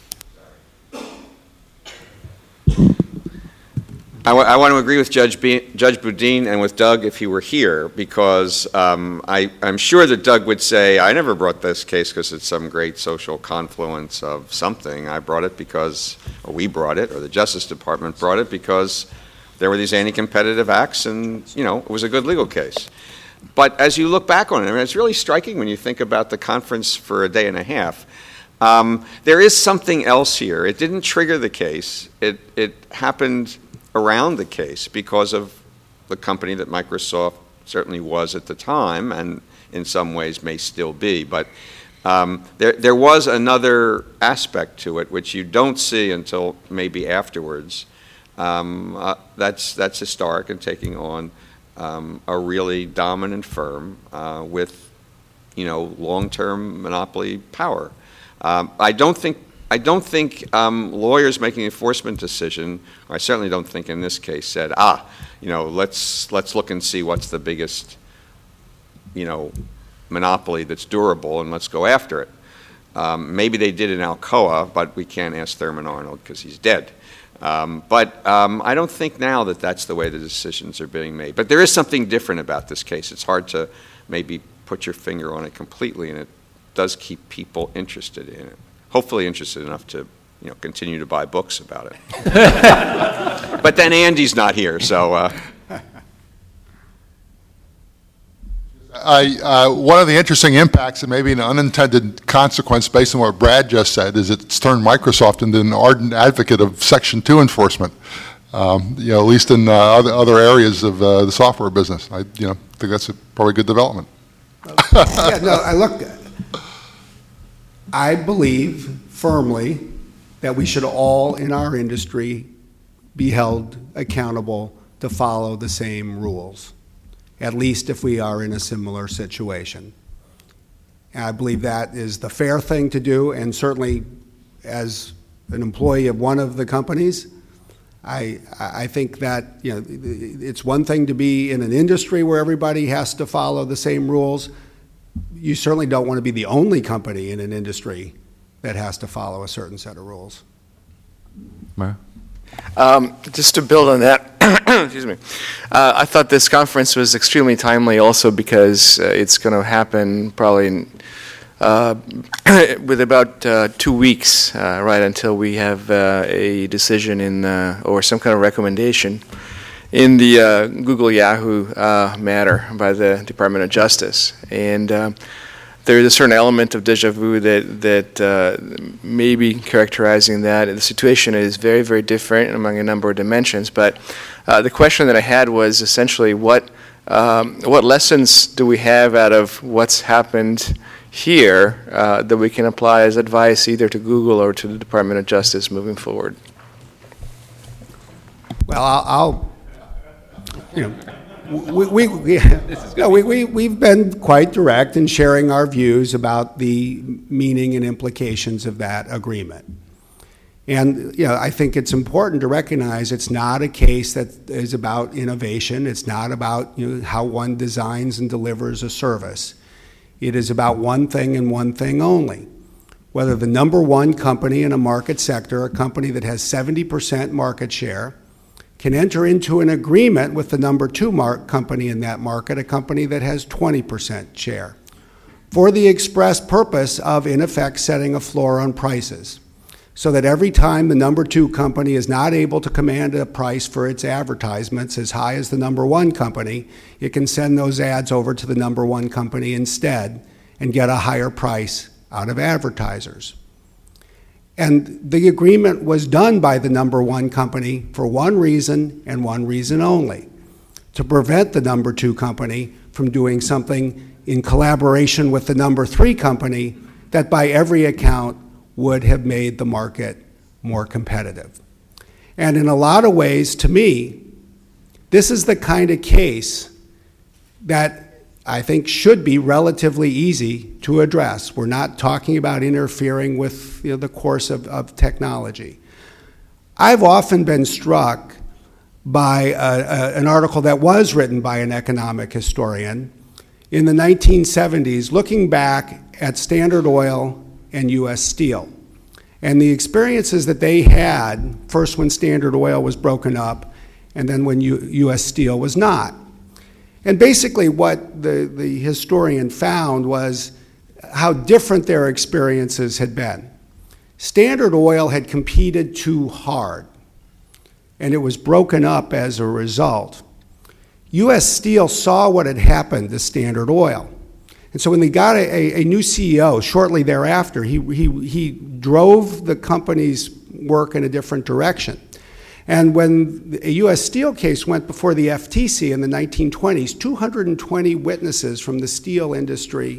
I, w- I want to agree with Judge, B- Judge Boudin and with Doug if he were here, because um, I, I'm sure that Doug would say, I never brought this case because it's some great social confluence of something. I brought it because, or we brought it, or the Justice Department brought it because there were these anti-competitive acts and, you know, it was a good legal case. But as you look back on it, I mean, it's really striking when you think about the conference for a day and a half. Um, there is something else here. It didn't trigger the case. It, it happened around the case because of the company that Microsoft certainly was at the time, and in some ways may still be. But um, there, there was another aspect to it which you don't see until maybe afterwards. Um, uh, that's, that's historic and taking on um, a really dominant firm uh, with, you know, long-term monopoly power. Um, I don't think I don't think um, lawyers making an enforcement decision, or I certainly don't think in this case, said, ah, you know, let's let's look and see what's the biggest, you know, monopoly that's durable, and let's go after it. Um, maybe they did in Alcoa, but we can't ask Thurman Arnold because he's dead. Um, but um, I don't think now that that's the way the decisions are being made. But there is something different about this case. It's hard to maybe put your finger on it completely, and it does keep people interested in it. Hopefully interested enough to, you know, continue to buy books about it. But then Andy's not here, so. Uh. I, uh, one of the interesting impacts, and maybe an unintended consequence based on what Brad just said, is it's turned Microsoft into an ardent advocate of Section two enforcement. Um, you know, at least in uh, other, other areas of uh, the software business. I, you know, think that's a probably good development. Yeah, no, I look. I believe firmly that we should all in our industry be held accountable to follow the same rules, at least if we are in a similar situation. And I believe that is the fair thing to do, and certainly as an employee of one of the companies. I, I think that, you know, it's one thing to be in an industry where everybody has to follow the same rules. You certainly don't want to be the only company in an industry that has to follow a certain set of rules. Mara? Um, just to build on that, excuse me, uh, I thought this conference was extremely timely also because uh, it's going to happen probably in, uh, with about uh, two weeks, uh, right, until we have uh, a decision in, uh, or some kind of recommendation in the uh, Google Yahoo uh, matter by the Department of Justice. And uh, there is a certain element of deja vu that, that uh, may be characterizing that. The situation is very, very different among a number of dimensions, but uh, the question that I had was essentially what, um, what lessons do we have out of what's happened here uh, that we can apply as advice either to Google or to the Department of Justice moving forward? Well, I'll, I'll you know, We, we, we, no, we, we, we've been quite direct in sharing our views about the meaning and implications of that agreement. And you know, I think it's important to recognize it's not a case that is about innovation. It's not about you know, how one designs and delivers a service. It is about one thing and one thing only. Whether the number one company in a market sector, a company that has seventy percent market share, can enter into an agreement with the number two mark company in that market, a company that has twenty percent share, for the express purpose of, in effect, setting a floor on prices, so that every time the number two company is not able to command a price for its advertisements as high as the number one company, it can send those ads over to the number one company instead and get a higher price out of advertisers. And the agreement was done by the number one company for one reason and one reason only, to prevent the number two company from doing something in collaboration with the number three company that by every account would have made the market more competitive. And in a lot of ways, to me, this is the kind of case that I think should be relatively easy to address. We're not talking about interfering with you know, the course of, of technology. I've often been struck by a, a, an article that was written by an economic historian in the nineteen seventies, looking back at Standard Oil and U S Steel, and the experiences that they had, first when Standard Oil was broken up, and then when U, U.S. Steel was not. And basically what the, the historian found was how different their experiences had been. Standard Oil had competed too hard, and it was broken up as a result. U S Steel saw what had happened to Standard Oil. And so when they got a, a new C E O shortly thereafter, he, he, he drove the company's work in a different direction. And when a U S Steel case went before the F T C in the nineteen twenties, two hundred twenty witnesses from the steel industry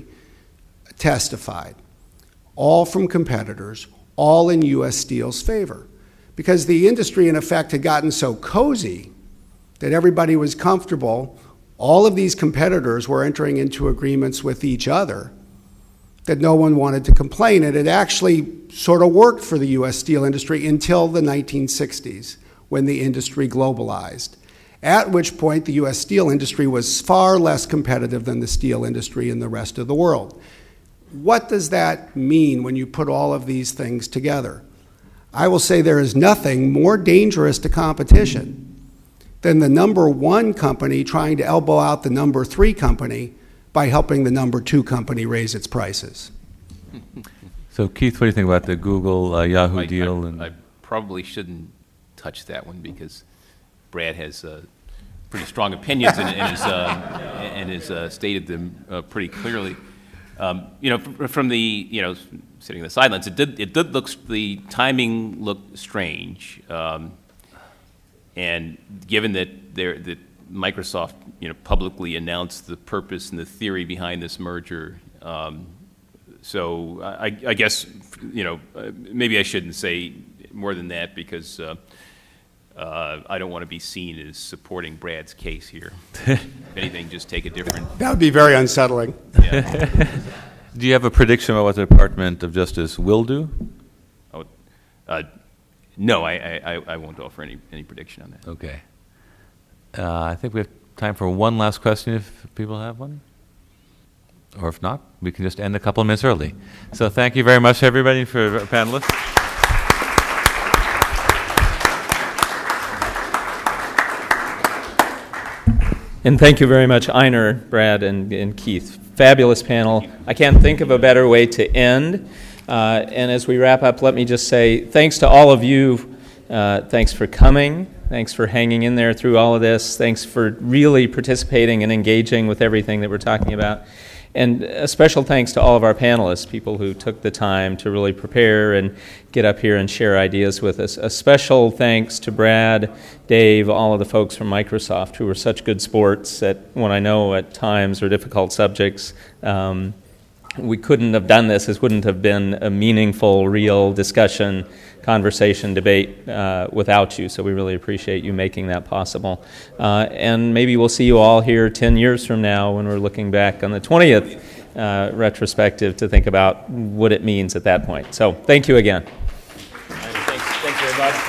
testified, all from competitors, all in U S Steel's favor. Because the industry, in effect, had gotten so cozy that everybody was comfortable. All of these competitors were entering into agreements with each other that no one wanted to complain. And it actually sort of worked for the U S steel industry until the nineteen sixties, when the industry globalized, at which point the U S steel industry was far less competitive than the steel industry in the rest of the world. What does that mean when you put all of these things together? I will say there is nothing more dangerous to competition than the number one company trying to elbow out the number three company by helping the number two company raise its prices. So Keith, what do you think about the Google uh, Yahoo I, deal? I, and I probably shouldn't touch that one because Brad has uh, pretty strong opinions and, and has, uh, and has uh, stated them uh, pretty clearly. Um, you know, from, from the, you know, sitting in the sidelines, it did, it did look, the timing looked strange. Um, and given that there, that Microsoft, you know, publicly announced the purpose and the theory behind this merger, um, so I, I guess, you know, uh, maybe I shouldn't say more than that because uh, uh, I don't want to be seen as supporting Brad's case here. If anything, just take a different... That would be very unsettling. Yeah. Do you have a prediction about what the Department of Justice will do? Oh, uh, no, I, I, I won't offer any, any prediction on that. Okay. Uh, I think we have time for one last question if people have one. Or if not, we can just end a couple of minutes early. So thank you very much, everybody, for our panelists. And thank you very much, Einar, Brad, and, and Keith. Fabulous panel. I can't think of a better way to end. Uh, and as we wrap up, let me just say thanks to all of you. Uh, thanks for coming. Thanks for hanging in there through all of this. Thanks for really participating and engaging with everything that we're talking about. And a special thanks to all of our panelists, people who took the time to really prepare and get up here and share ideas with us. A special thanks to Brad, Dave, all of the folks from Microsoft who were such good sports at what I know at times are difficult subjects. Um, we couldn't have done this. This wouldn't have been a meaningful, real discussion, conversation, debate uh, without you. So we really appreciate you making that possible. Uh, and maybe we'll see you all here ten years from now when we're looking back on the twentieth uh, retrospective to think about what it means at that point. So thank you again. Thanks, thanks very much.